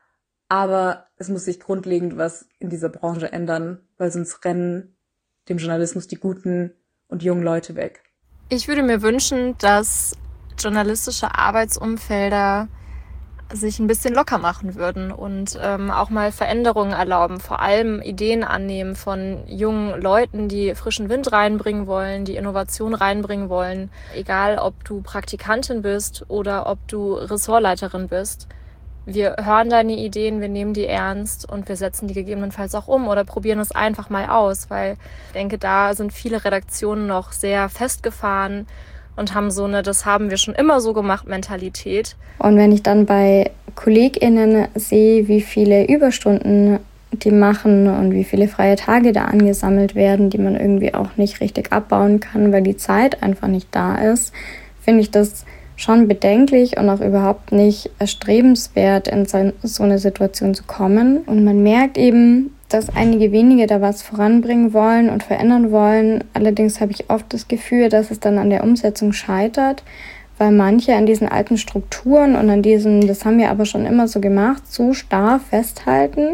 aber es muss sich grundlegend was in dieser Branche ändern, weil sonst rennen dem Journalismus die guten und jungen Leute weg. Ich würde mir wünschen, dass journalistische Arbeitsumfelder sich ein bisschen locker machen würden und ähm, auch mal Veränderungen erlauben, vor allem Ideen annehmen von jungen Leuten, die frischen Wind reinbringen wollen, die Innovation reinbringen wollen, egal ob du Praktikantin bist oder ob du Ressortleiterin bist. Wir hören deine Ideen, wir nehmen die ernst und wir setzen die gegebenenfalls auch um oder probieren es einfach mal aus, weil ich denke, da sind viele Redaktionen noch sehr festgefahren und haben so eine, das haben wir schon immer so gemacht, Mentalität. Und wenn ich dann bei KollegInnen sehe, wie viele Überstunden die machen und wie viele freie Tage da angesammelt werden, die man irgendwie auch nicht richtig abbauen kann, weil die Zeit einfach nicht da ist, finde ich das schon bedenklich und auch überhaupt nicht erstrebenswert, in so eine Situation zu kommen. Und man merkt eben, dass einige wenige da was voranbringen wollen und verändern wollen. Allerdings habe ich oft das Gefühl, dass es dann an der Umsetzung scheitert, weil manche an diesen alten Strukturen und an diesen, das haben wir aber schon immer so gemacht, so starr festhalten.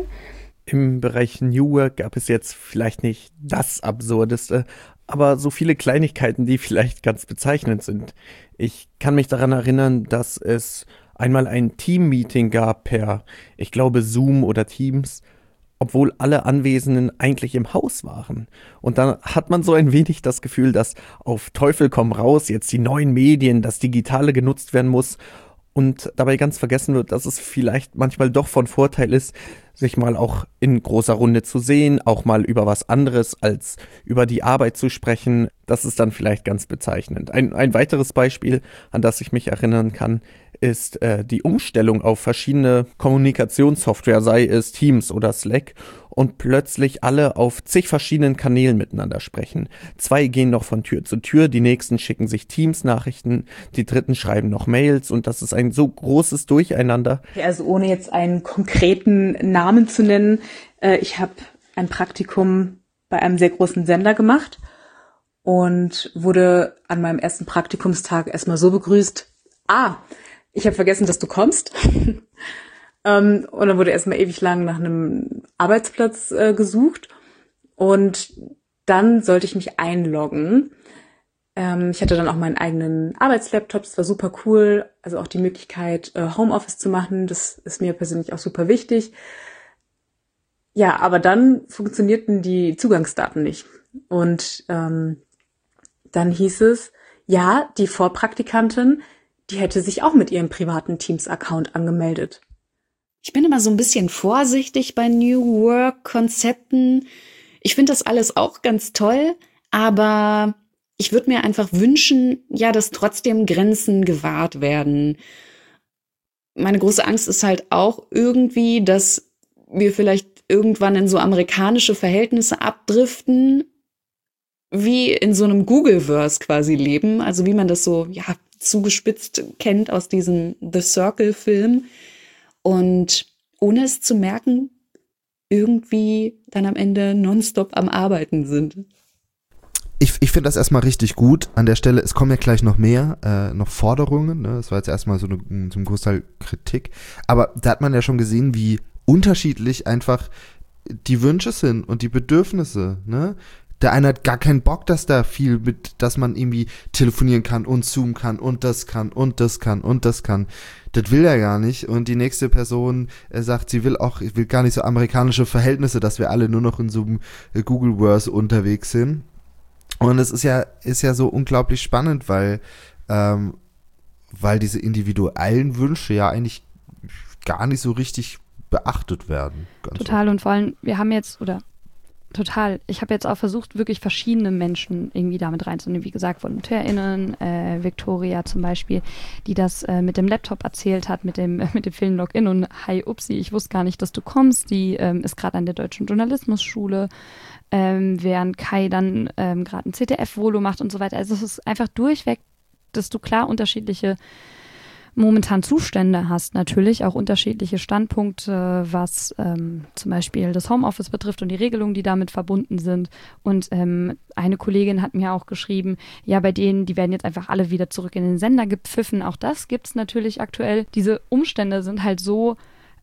Im Bereich New Work gab es jetzt vielleicht nicht das Absurdeste, aber so viele Kleinigkeiten, die vielleicht ganz bezeichnend sind. Ich kann mich daran erinnern, dass es einmal ein Team-Meeting gab per, ich glaube, Zoom oder Teams, obwohl alle Anwesenden eigentlich im Haus waren. Und dann hat man so ein wenig das Gefühl, dass auf Teufel komm raus jetzt die neuen Medien, das Digitale genutzt werden muss und dabei ganz vergessen wird, dass es vielleicht manchmal doch von Vorteil ist, sich mal auch in großer Runde zu sehen, auch mal über was anderes als über die Arbeit zu sprechen. Das ist dann vielleicht ganz bezeichnend. Ein, ein weiteres Beispiel, an das ich mich erinnern kann, ist äh, die Umstellung auf verschiedene Kommunikationssoftware, sei es Teams oder Slack, und plötzlich alle auf zig verschiedenen Kanälen miteinander sprechen. Zwei gehen noch von Tür zu Tür, die nächsten schicken sich Teams-Nachrichten, die dritten schreiben noch Mails und das ist ein so großes Durcheinander. Also ohne jetzt einen konkreten Namen zu nennen, äh, ich habe ein Praktikum bei einem sehr großen Sender gemacht und wurde an meinem ersten Praktikumstag erstmal so begrüßt, ah, ich habe vergessen, dass du kommst. ähm, und dann wurde erstmal ewig lang nach einem Arbeitsplatz äh, gesucht und dann sollte ich mich einloggen. Ähm, ich hatte dann auch meinen eigenen Arbeitslaptop, das war super cool, also auch die Möglichkeit, äh, Homeoffice zu machen, das ist mir persönlich auch super wichtig. Ja, aber dann funktionierten die Zugangsdaten nicht. Und ähm, dann hieß es, ja, die Vorpraktikantin, die hätte sich auch mit ihrem privaten Teams-Account angemeldet. Ich bin immer so ein bisschen vorsichtig bei New Work-Konzepten. Ich finde das alles auch ganz toll, aber ich würde mir einfach wünschen, ja, dass trotzdem Grenzen gewahrt werden. Meine große Angst ist halt auch irgendwie, dass wir vielleicht irgendwann in so amerikanische Verhältnisse abdriften, wie in so einem Google-Verse quasi leben, also wie man das so, ja, zugespitzt kennt aus diesem The Circle-Film und ohne es zu merken, irgendwie dann am Ende nonstop am Arbeiten sind. Ich, ich finde das erstmal richtig gut. An der Stelle, es kommen ja gleich noch mehr, äh, noch Forderungen. Ne? Das war jetzt erstmal so eine, zum Großteil Kritik. Aber da hat man ja schon gesehen, wie unterschiedlich einfach die Wünsche sind und die Bedürfnisse, ne? Der eine hat gar keinen Bock, dass da viel mit, dass man irgendwie telefonieren kann und Zoom kann und das kann und das kann und das kann. Das will er gar nicht. Und die nächste Person äh, sagt, sie will auch, will gar nicht so amerikanische Verhältnisse, dass wir alle nur noch in so einem äh, Google-Verse unterwegs sind. Und es ist ja, ist ja so unglaublich spannend, weil, ähm, weil diese individuellen Wünsche ja eigentlich gar nicht so richtig beachtet werden. Ganz Total, und vor allem, wir haben jetzt, oder total, ich habe jetzt auch versucht, wirklich verschiedene Menschen irgendwie damit reinzunehmen. Wie gesagt, VolontärInnen, äh, Victoria zum Beispiel, die das äh, mit dem Laptop erzählt hat, mit dem, äh, mit dem vielen Login und hi, upsi, ich wusste gar nicht, dass du kommst. Die ähm, ist gerade an der Deutschen Journalismusschule, ähm, während Kai dann ähm, gerade ein C T F-Volo macht und so weiter. Also es ist einfach durchweg, dass du klar unterschiedliche momentan Zustände hast, natürlich auch unterschiedliche Standpunkte, was ähm, zum Beispiel das Homeoffice betrifft und die Regelungen, die damit verbunden sind. Und ähm, eine Kollegin hat mir auch geschrieben, ja, bei denen, die werden jetzt einfach alle wieder zurück in den Sender gepfiffen. Auch das gibt es natürlich aktuell. Diese Umstände sind halt so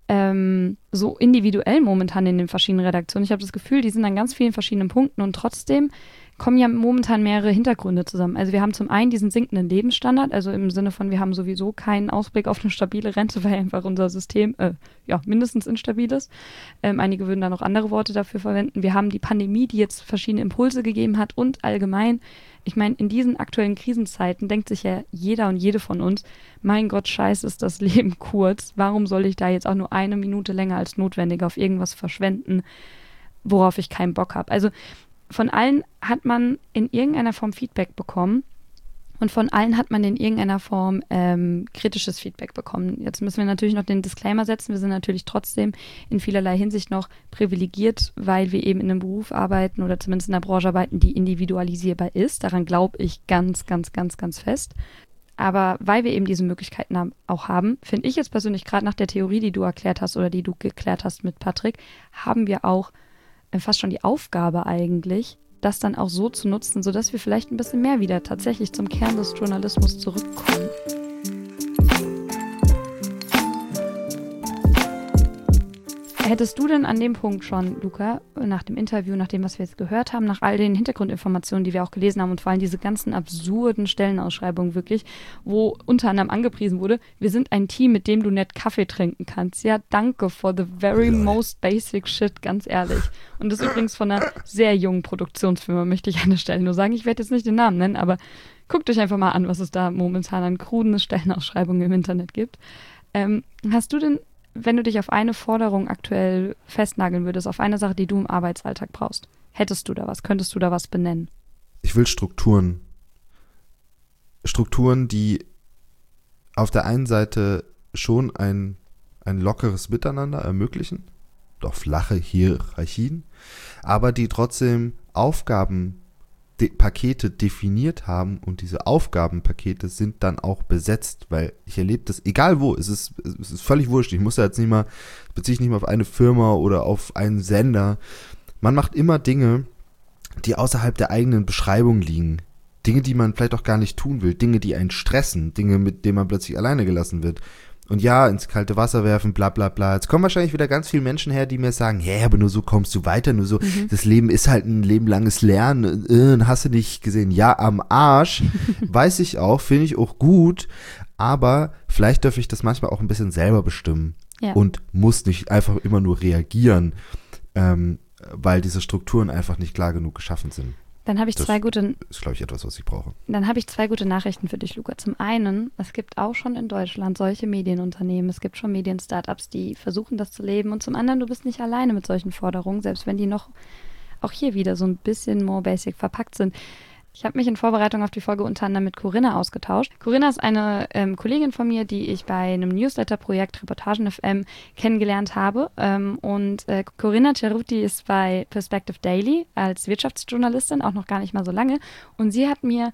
ähm, so individuell momentan in den verschiedenen Redaktionen. Ich habe das Gefühl, die sind an ganz vielen verschiedenen Punkten und trotzdem kommen ja momentan mehrere Hintergründe zusammen. Also wir haben zum einen diesen sinkenden Lebensstandard, also im Sinne von, wir haben sowieso keinen Ausblick auf eine stabile Rente, weil einfach unser System äh, ja mindestens instabil ist. Ähm, einige würden da noch andere Worte dafür verwenden. Wir haben die Pandemie, die jetzt verschiedene Impulse gegeben hat und allgemein, ich meine, in diesen aktuellen Krisenzeiten denkt sich ja jeder und jede von uns, mein Gott, scheiße, ist das Leben kurz. Warum soll ich da jetzt auch nur eine Minute länger als notwendig auf irgendwas verschwenden, worauf ich keinen Bock habe? Also von allen hat man in irgendeiner Form Feedback bekommen und von allen hat man in irgendeiner Form ähm, kritisches Feedback bekommen. Jetzt müssen wir natürlich noch den Disclaimer setzen. Wir sind natürlich trotzdem in vielerlei Hinsicht noch privilegiert, weil wir eben in einem Beruf arbeiten oder zumindest in einer Branche arbeiten, die individualisierbar ist. Daran glaube ich ganz, ganz, ganz, ganz fest. Aber weil wir eben diese Möglichkeiten haben, auch haben, finde ich jetzt persönlich gerade nach der Theorie, die du erklärt hast oder die du geklärt hast mit Patrick, haben wir auch fast schon die Aufgabe eigentlich, das dann auch so zu nutzen, sodass wir vielleicht ein bisschen mehr wieder tatsächlich zum Kern des Journalismus zurückkommen. Hättest du denn an dem Punkt schon, Luca, nach dem Interview, nach dem, was wir jetzt gehört haben, nach all den Hintergrundinformationen, die wir auch gelesen haben und vor allem diese ganzen absurden Stellenausschreibungen wirklich, wo unter anderem angepriesen wurde, wir sind ein Team, mit dem du nett Kaffee trinken kannst. Ja, danke for the very most basic shit, ganz ehrlich. Und das ist übrigens von einer sehr jungen Produktionsfirma, möchte ich an der Stelle nur sagen. Ich werde jetzt nicht den Namen nennen, aber guckt euch einfach mal an, was es da momentan an kruden Stellenausschreibungen im Internet gibt. Ähm, hast du denn, wenn du dich auf eine Forderung aktuell festnageln würdest, auf eine Sache, die du im Arbeitsalltag brauchst, hättest du da was? Könntest du da was benennen? Ich will Strukturen. Strukturen, die auf der einen Seite schon ein, ein lockeres Miteinander ermöglichen, doch flache Hierarchien, aber die trotzdem Aufgaben De- Pakete definiert haben und diese Aufgabenpakete sind dann auch besetzt, weil ich erlebe das, egal wo, es ist, es ist völlig wurscht, ich muss da jetzt nicht mal, beziehe ich nicht mal auf eine Firma oder auf einen Sender, man macht immer Dinge, die außerhalb der eigenen Beschreibung liegen. Dinge, die man vielleicht auch gar nicht tun will, Dinge, die einen stressen, Dinge, mit denen man plötzlich alleine gelassen wird. Und ja, ins kalte Wasser werfen, bla bla bla. Jetzt kommen wahrscheinlich wieder ganz viele Menschen her, die mir sagen, hä, hey, aber nur so kommst du weiter, nur so, mhm. das Leben ist halt ein lebenlanges Lernen, äh, hast du nicht gesehen. Ja, am Arsch, weiß ich auch, finde ich auch gut, aber vielleicht dürfe ich das manchmal auch ein bisschen selber bestimmen ja. und muss nicht einfach immer nur reagieren, ähm, weil diese Strukturen einfach nicht klar genug geschaffen sind. Dann habe ich das zwei gute. ist, glaube ich, etwas, was ich brauche. Dann habe ich zwei gute Nachrichten für dich, Luca. Zum einen, es gibt auch schon in Deutschland solche Medienunternehmen, es gibt schon Medien-Startups, die versuchen, das zu leben. Und zum anderen, du bist nicht alleine mit solchen Forderungen, selbst wenn die noch auch hier wieder so ein bisschen more basic verpackt sind. Ich habe mich in Vorbereitung auf die Folge unter anderem mit Corinna ausgetauscht. Corinna ist eine ähm, Kollegin von mir, die ich bei einem Newsletter-Projekt Reportagen F M kennengelernt habe. Ähm, und äh, Corinna Ceruti ist bei Perspective Daily als Wirtschaftsjournalistin, auch noch gar nicht mal so lange. Und sie hat mir,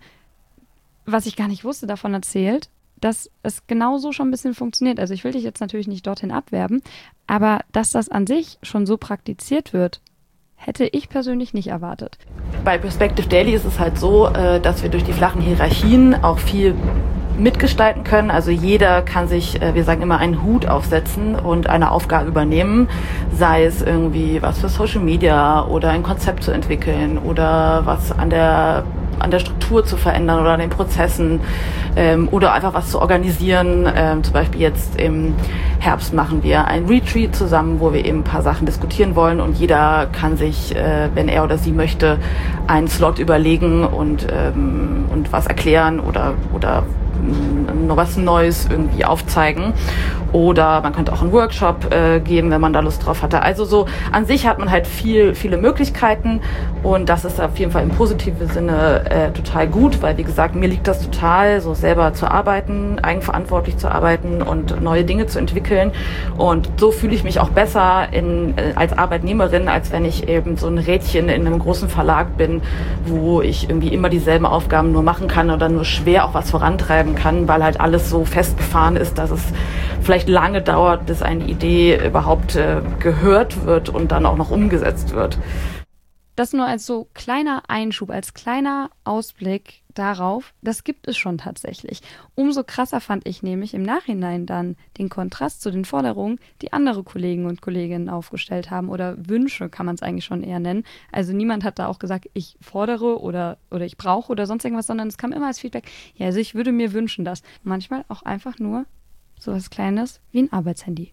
was ich gar nicht wusste, davon erzählt, dass es genauso schon ein bisschen funktioniert. Also ich will dich jetzt natürlich nicht dorthin abwerben, aber dass das an sich schon so praktiziert wird, hätte ich persönlich nicht erwartet. Bei Perspective Daily ist es halt so, dass wir durch die flachen Hierarchien auch viel mitgestalten können. Also jeder kann sich, wir sagen immer, einen Hut aufsetzen und eine Aufgabe übernehmen, sei es irgendwie was für Social Media oder ein Konzept zu entwickeln oder was an der an der Struktur zu verändern oder an den Prozessen ähm, oder einfach was zu organisieren. Ähm, zum Beispiel jetzt im Herbst machen wir ein Retreat zusammen, wo wir eben ein paar Sachen diskutieren wollen und jeder kann sich, äh, wenn er oder sie möchte, einen Slot überlegen und, ähm, und was erklären oder, oder noch was Neues irgendwie aufzeigen. Oder man könnte auch einen Workshop äh, geben, wenn man da Lust drauf hatte. Also so an sich hat man halt viel, viele Möglichkeiten und das ist auf jeden Fall im positiven Sinne äh, total gut, weil wie gesagt, mir liegt das total, so selber zu arbeiten, eigenverantwortlich zu arbeiten und neue Dinge zu entwickeln. Und so fühle ich mich auch besser in, äh, als Arbeitnehmerin, als wenn ich eben so ein Rädchen in einem großen Verlag bin, wo ich irgendwie immer dieselben Aufgaben nur machen kann oder nur schwer auch was vorantreiben kann, weil halt alles so festgefahren ist, dass es vielleicht lange dauert, bis eine Idee überhaupt äh, gehört wird und dann auch noch umgesetzt wird. Das nur als so kleiner Einschub, als kleiner Ausblick darauf, das gibt es schon tatsächlich. Umso krasser fand ich nämlich im Nachhinein dann den Kontrast zu den Forderungen, die andere Kollegen und Kolleginnen aufgestellt haben oder Wünsche kann man es eigentlich schon eher nennen. Also niemand hat da auch gesagt, ich fordere oder, oder ich brauche oder sonst irgendwas, sondern es kam immer als Feedback, ja, also ich würde mir wünschen, dass manchmal auch einfach nur so was Kleines wie ein Arbeitshandy.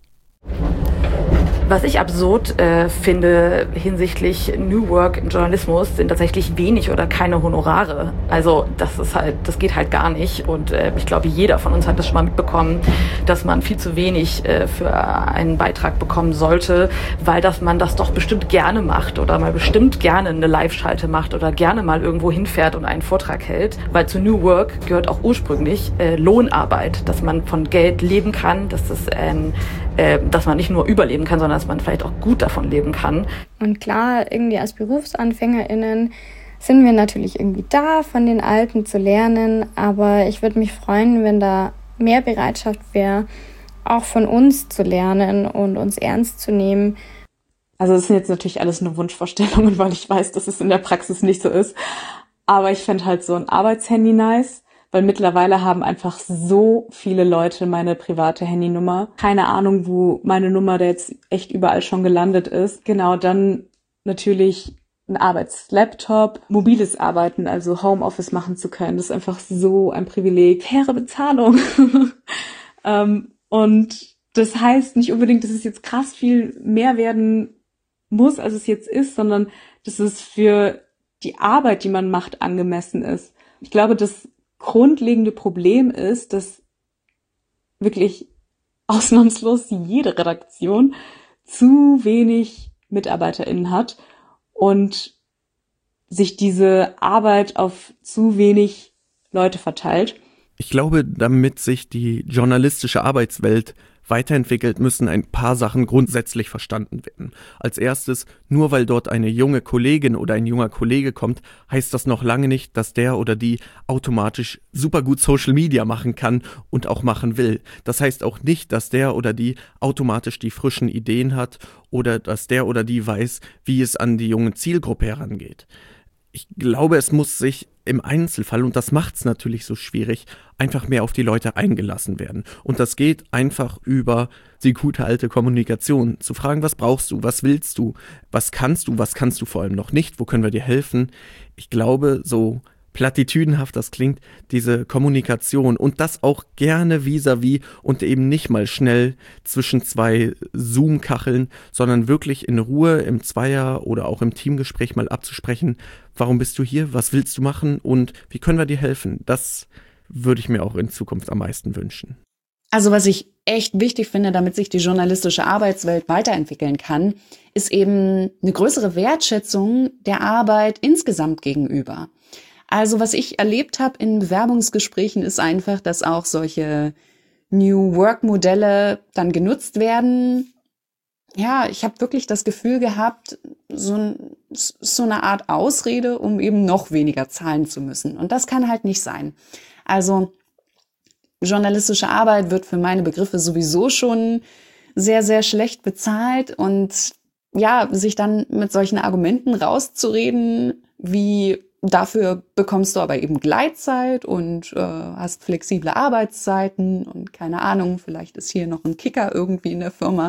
Was ich absurd äh, finde hinsichtlich New Work im Journalismus sind tatsächlich wenig oder keine Honorare. Also das ist halt, das geht halt gar nicht. Und äh, ich glaube, jeder von uns hat das schon mal mitbekommen, dass man viel zu wenig äh, für einen Beitrag bekommen sollte, weil dass man das doch bestimmt gerne macht oder mal bestimmt gerne eine Live-Schalte macht oder gerne mal irgendwo hinfährt und einen Vortrag hält. Weil zu New Work gehört auch ursprünglich äh, Lohnarbeit, dass man von Geld leben kann, dass das ähm, äh, dass man nicht nur überleben kann, sondern dass man vielleicht auch gut davon leben kann. Und klar, irgendwie als BerufsanfängerInnen sind wir natürlich irgendwie da, von den Alten zu lernen, aber ich würde mich freuen, wenn da mehr Bereitschaft wäre, auch von uns zu lernen und uns ernst zu nehmen. Also das sind jetzt natürlich alles nur Wunschvorstellungen, weil ich weiß, dass es in der Praxis nicht so ist. Aber ich fände halt so ein Arbeitshandy nice, weil mittlerweile haben einfach so viele Leute meine private Handynummer. Keine Ahnung, wo meine Nummer da jetzt echt überall schon gelandet ist. Genau, dann natürlich ein Arbeitslaptop, mobiles Arbeiten, also Homeoffice machen zu können. Das ist einfach so ein Privileg. Faire Bezahlung. ähm, und das heißt nicht unbedingt, dass es jetzt krass viel mehr werden muss, als es jetzt ist, sondern dass es für die Arbeit, die man macht, angemessen ist. Ich glaube, das grundlegende Problem ist, dass wirklich ausnahmslos jede Redaktion zu wenig MitarbeiterInnen hat und sich diese Arbeit auf zu wenig Leute verteilt. Ich glaube, damit sich die journalistische Arbeitswelt weiterentwickelt, müssen ein paar Sachen grundsätzlich verstanden werden. Als erstes, nur weil dort eine junge Kollegin oder ein junger Kollege kommt, heißt das noch lange nicht, dass der oder die automatisch super gut Social Media machen kann und auch machen will. Das heißt auch nicht, dass der oder die automatisch die frischen Ideen hat oder dass der oder die weiß, wie es an die junge Zielgruppe herangeht. Ich glaube, es muss sich im Einzelfall, und das macht es natürlich so schwierig, einfach mehr auf die Leute eingelassen werden. Und das geht einfach über die gute alte Kommunikation. Zu fragen, was brauchst du, was willst du, was kannst du, was kannst du vor allem noch nicht, wo können wir dir helfen. Ich glaube, so platitüdenhaft das klingt, diese Kommunikation und das auch gerne vis-à-vis und eben nicht mal schnell zwischen zwei Zoom-Kacheln, sondern wirklich in Ruhe im Zweier- oder auch im Teamgespräch mal abzusprechen, warum bist du hier, was willst du machen und wie können wir dir helfen? Das würde ich mir auch in Zukunft am meisten wünschen. Also was ich echt wichtig finde, damit sich die journalistische Arbeitswelt weiterentwickeln kann, ist eben eine größere Wertschätzung der Arbeit insgesamt gegenüber. Also was ich erlebt habe in Bewerbungsgesprächen ist einfach, dass auch solche New Work-Modelle dann genutzt werden. Ja, ich habe wirklich das Gefühl gehabt, so, ein, so eine Art Ausrede, um eben noch weniger zahlen zu müssen. Und das kann halt nicht sein. Also journalistische Arbeit wird für meine Begriffe sowieso schon sehr, sehr schlecht bezahlt. Und ja, sich dann mit solchen Argumenten rauszureden, wie dafür bekommst du aber eben Gleitzeit und äh, hast flexible Arbeitszeiten und keine Ahnung, vielleicht ist hier noch ein Kicker irgendwie in der Firma.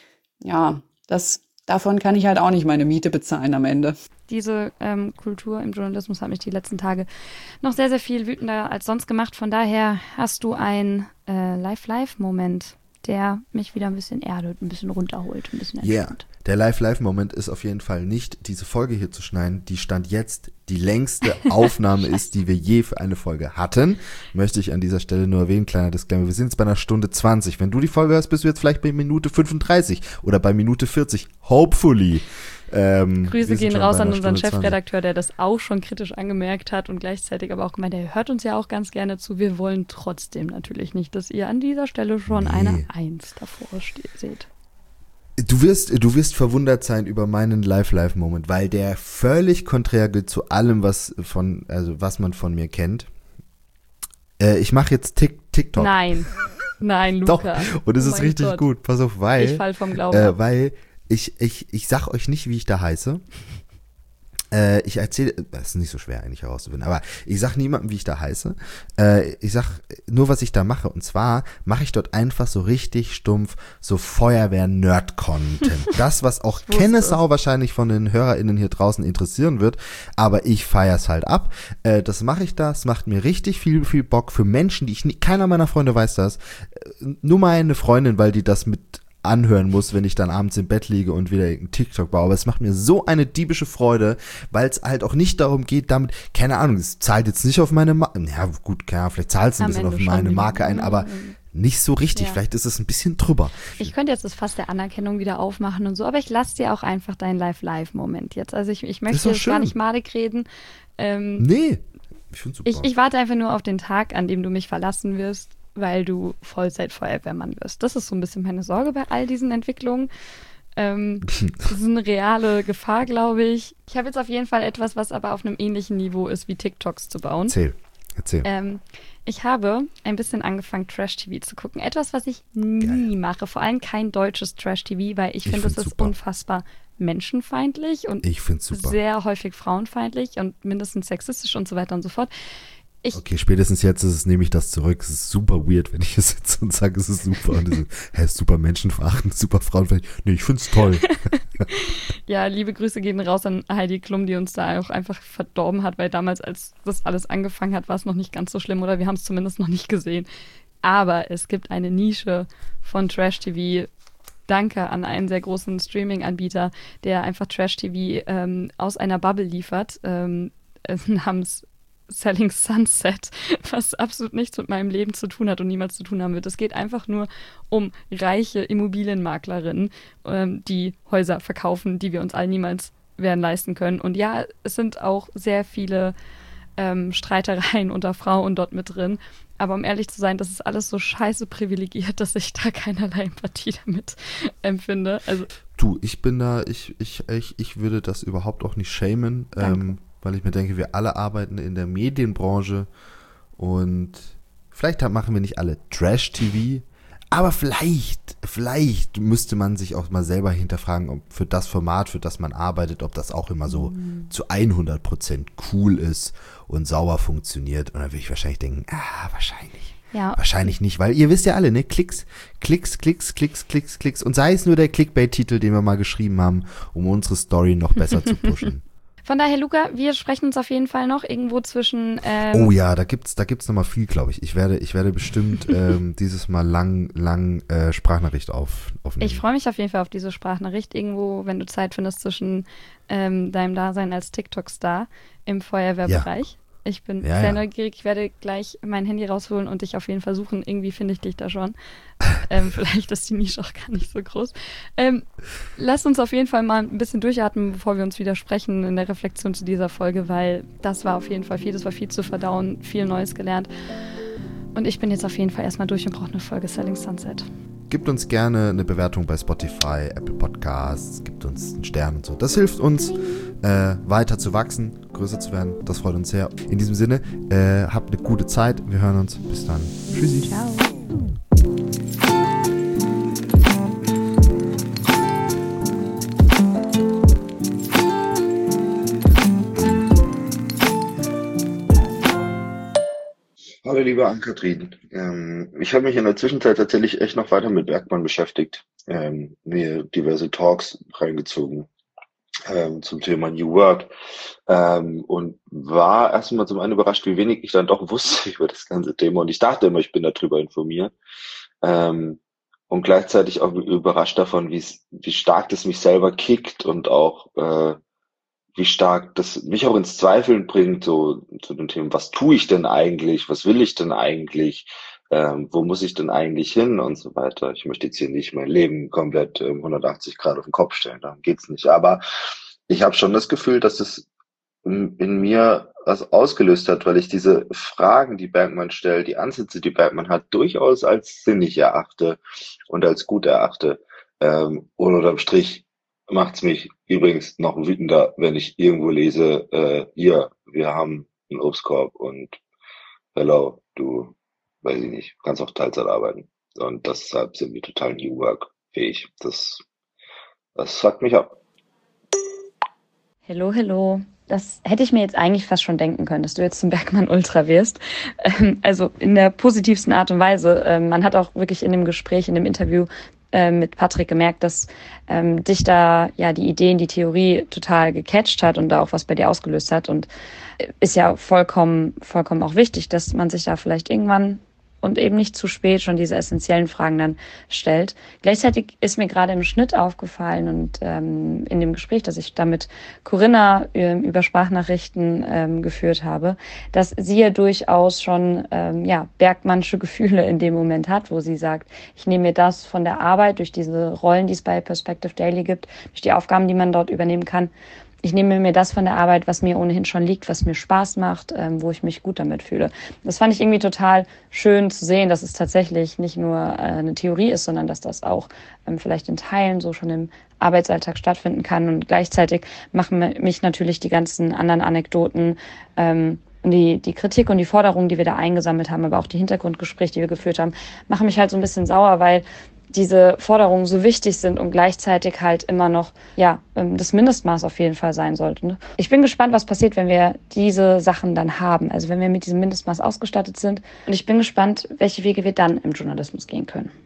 Ja, das, davon kann ich halt auch nicht meine Miete bezahlen am Ende. Diese ähm, Kultur im Journalismus hat mich die letzten Tage noch sehr, sehr viel wütender als sonst gemacht. Von daher hast du einen äh, Live-Live-Moment, der mich wieder ein bisschen erdet, ein bisschen runterholt, ein bisschen entspannt. Yeah. Der Live-Live-Moment ist auf jeden Fall nicht, diese Folge hier zu schneiden, die Stand jetzt die längste Aufnahme ist, die wir je für eine Folge hatten. Möchte ich an dieser Stelle nur erwähnen, kleiner Disclaimer, wir sind jetzt bei einer Stunde zwanzig. Wenn du die Folge hörst, bist du jetzt vielleicht bei Minute fünfunddreißig oder bei Minute vierzig. Hopefully. Ähm, Grüße gehen raus an unseren Chefredakteur, der das auch schon kritisch angemerkt hat und gleichzeitig aber auch gemeint, er hört uns ja auch ganz gerne zu. Wir wollen trotzdem natürlich nicht, dass ihr an dieser Stelle schon nee. eine Eins davor ste- seht. Du wirst, du wirst verwundert sein über meinen Live-Live-Moment, weil der völlig konträr geht zu allem, was von, also was man von mir kennt. Äh, ich mache jetzt Tik- TikTok. Nein, nein, Luca. Doch, und es oh ist richtig Gott. gut. Pass auf, weil, ich fall vom Glauben äh, weil ich, ich, ich sag euch nicht, wie ich da heiße. Äh, ich erzähle, das ist nicht so schwer eigentlich herauszufinden, aber ich sag niemandem, wie ich da heiße. Äh, ich sag nur, was ich da mache. Und zwar mache ich dort einfach so richtig stumpf so Feuerwehr-Nerd-Content. Das, was auch Kennesau wahrscheinlich von den HörerInnen hier draußen interessieren wird, aber ich feier's halt ab. Äh, das mache ich da. Es macht mir richtig viel, viel Bock für Menschen, die ich nie, keiner meiner Freunde weiß das. Äh, nur meine Freundin, weil die das mit anhören muss, wenn ich dann abends im Bett liege und wieder einen TikTok baue. Aber es macht mir so eine diebische Freude, weil es halt auch nicht darum geht, damit, keine Ahnung, es zahlt jetzt nicht auf meine Marke, ja gut, keine Ahnung, vielleicht zahlt es ein Am bisschen Ende auf meine Marke ein, aber nicht so richtig. Ja. Vielleicht ist es ein bisschen drüber. Ich könnte jetzt das Fass der Anerkennung wieder aufmachen und so, aber ich lasse dir auch einfach deinen Live-Live-Moment jetzt. Also ich, ich möchte jetzt gar nicht madig reden. Ähm, nee, ich finde super. Ich, ich warte einfach nur auf den Tag, an dem du mich verlassen wirst, weil du Vollzeit-Feuerwehrmann wirst. Das ist so ein bisschen meine Sorge bei all diesen Entwicklungen. Ähm, das ist eine reale Gefahr, glaube ich. Ich habe jetzt auf jeden Fall etwas, was aber auf einem ähnlichen Niveau ist, wie TikToks zu bauen. Erzähl, erzähl. Ähm, ich habe ein bisschen angefangen, Trash-T V zu gucken. Etwas, was ich nie Geil. mache. Vor allem kein deutsches Trash-T V, weil ich, ich finde, es ist super. unfassbar menschenfeindlich und ich super. sehr häufig frauenfeindlich und mindestens sexistisch und so weiter und so fort. Ich okay, spätestens jetzt ist es, nehme ich das zurück. Es ist super weird, wenn ich hier sitze und sage, es ist super. Und es hä, ist super menschenverachtend, super frauenfeindlich. Nee, ich find's toll. Ja, liebe Grüße gehen raus an Heidi Klum, die uns da auch einfach verdorben hat, weil damals, als das alles angefangen hat, war es noch nicht ganz so schlimm oder wir haben es zumindest noch nicht gesehen. Aber es gibt eine Nische von Trash-T V. Danke an einen sehr großen Streaming-Anbieter, der einfach Trash-T V ähm, aus einer Bubble liefert, ähm, namens Selling Sunset, was absolut nichts mit meinem Leben zu tun hat und niemals zu tun haben wird. Es geht einfach nur um reiche Immobilienmaklerinnen, ähm, die Häuser verkaufen, die wir uns all niemals werden leisten können. Und ja, es sind auch sehr viele ähm, Streitereien unter Frauen dort mit drin. Aber um ehrlich zu sein, das ist alles so scheiße privilegiert, dass ich da keinerlei Empathie damit empfinde. Also du, ich bin da, ich, ich, ich, ich würde das überhaupt auch nicht shamen. Ähm, weil ich mir denke, wir alle arbeiten in der Medienbranche und vielleicht machen wir nicht alle Trash-T V, Aber vielleicht, vielleicht müsste man sich auch mal selber hinterfragen, ob für das Format, für das man arbeitet, ob das auch immer so mhm. zu hundert Prozent cool ist und sauber funktioniert. Und dann würde ich wahrscheinlich denken, ah, wahrscheinlich. Ja. Wahrscheinlich nicht, weil ihr wisst ja alle, ne, Klicks, Klicks, Klicks, Klicks, Klicks, Klicks. Und sei es nur der Clickbait-Titel, den wir mal geschrieben haben, um unsere Story noch besser zu pushen. Von daher, Luca, wir sprechen uns auf jeden Fall noch irgendwo zwischen... Ähm oh ja, da gibt's da gibt's noch mal viel, glaube ich. Ich werde ich werde bestimmt ähm, dieses Mal lang, lang äh, Sprachnachricht auf, aufnehmen. Ich freue mich auf jeden Fall auf diese Sprachnachricht. Irgendwo, wenn du Zeit findest, zwischen ähm, deinem Dasein als TikTok-Star im Feuerwehrbereich. Ja. Ich bin ja, sehr ja. neugierig. Ich werde gleich mein Handy rausholen und dich auf jeden Fall suchen. Irgendwie finde ich dich da schon. ähm, vielleicht ist die Nische auch gar nicht so groß. Ähm, lass uns auf jeden Fall mal ein bisschen durchatmen, bevor wir uns wieder sprechen in der Reflexion zu dieser Folge, weil das war auf jeden Fall viel. Das war viel zu verdauen, viel Neues gelernt. Und ich bin jetzt auf jeden Fall erstmal durch und brauche eine Folge Selling Sunset. Gebt uns gerne eine Bewertung bei Spotify, Apple Podcasts, gebt uns einen Stern und so. Das hilft uns, äh, weiter zu wachsen, größer zu werden. Das freut uns sehr. In diesem Sinne, äh, habt eine gute Zeit. Wir hören uns. Bis dann. Tschüssi. Ciao. Hallo liebe Ann-Kathrin, ähm, ich habe mich in der Zwischenzeit tatsächlich echt noch weiter mit Bergmann beschäftigt, ähm, mir diverse Talks reingezogen ähm, zum Thema New Work ähm, und war erstmal zum einen überrascht, wie wenig ich dann doch wusste über das ganze Thema, und ich dachte immer, ich bin darüber informiert ähm, und gleichzeitig auch überrascht davon, wie wie stark das mich selber kickt und auch äh, wie stark das mich auch ins Zweifeln bringt, so zu den Themen, was tue ich denn eigentlich, was will ich denn eigentlich, ähm, wo muss ich denn eigentlich hin und so weiter. Ich möchte jetzt hier nicht mein Leben komplett ähm, hundertachtzig Grad auf den Kopf stellen, darum geht's nicht. Aber ich habe schon das Gefühl, dass es in, in mir was ausgelöst hat, weil ich diese Fragen, die Bergmann stellt, die Ansätze, die Bergmann hat, durchaus als sinnig erachte und als gut erachte. Ähm, und unterm Strich macht's mich übrigens noch wütender, wenn ich irgendwo lese, äh, hier, wir haben einen Obstkorb und hello, du, weiß ich nicht, kannst auch Teilzeit arbeiten. Und deshalb sind wir total New Work fähig. Das, das fuckt mich ab. Hello, hello. Das hätte ich mir jetzt eigentlich fast schon denken können, dass du jetzt zum Bergmann Ultra wirst. Ähm, also in der positivsten Art und Weise. Ähm, man hat auch wirklich in dem Gespräch, in dem Interview mit Patrick gemerkt, dass ähm, dich da ja die Ideen, die Theorie total gecatcht hat und da auch was bei dir ausgelöst hat, und ist ja vollkommen vollkommen auch wichtig, dass man sich da vielleicht irgendwann und eben nicht zu spät schon diese essentiellen Fragen dann stellt. Gleichzeitig ist mir gerade im Schnitt aufgefallen und ähm, in dem Gespräch, das ich da mit Corinna äh, über Sprachnachrichten ähm, geführt habe, dass sie ja durchaus schon ähm, ja Bergmannsche Gefühle in dem Moment hat, wo sie sagt, ich nehme mir das von der Arbeit durch diese Rollen, die es bei Perspective Daily gibt, durch die Aufgaben, die man dort übernehmen kann. Ich nehme mir das von der Arbeit, was mir ohnehin schon liegt, was mir Spaß macht, ähm, wo ich mich gut damit fühle. Das fand ich irgendwie total schön zu sehen, dass es tatsächlich nicht nur äh, eine Theorie ist, sondern dass das auch ähm, vielleicht in Teilen so schon im Arbeitsalltag stattfinden kann. Und gleichzeitig machen mich natürlich die ganzen anderen Anekdoten, ähm, und die, die Kritik und die Forderungen, die wir da eingesammelt haben, aber auch die Hintergrundgespräche, die wir geführt haben, machen mich halt so ein bisschen sauer, weil diese Forderungen so wichtig sind und gleichzeitig halt immer noch ja das Mindestmaß auf jeden Fall sein sollten. Ich bin gespannt, was passiert, wenn wir diese Sachen dann haben, also wenn wir mit diesem Mindestmaß ausgestattet sind. Und ich bin gespannt, welche Wege wir dann im Journalismus gehen können.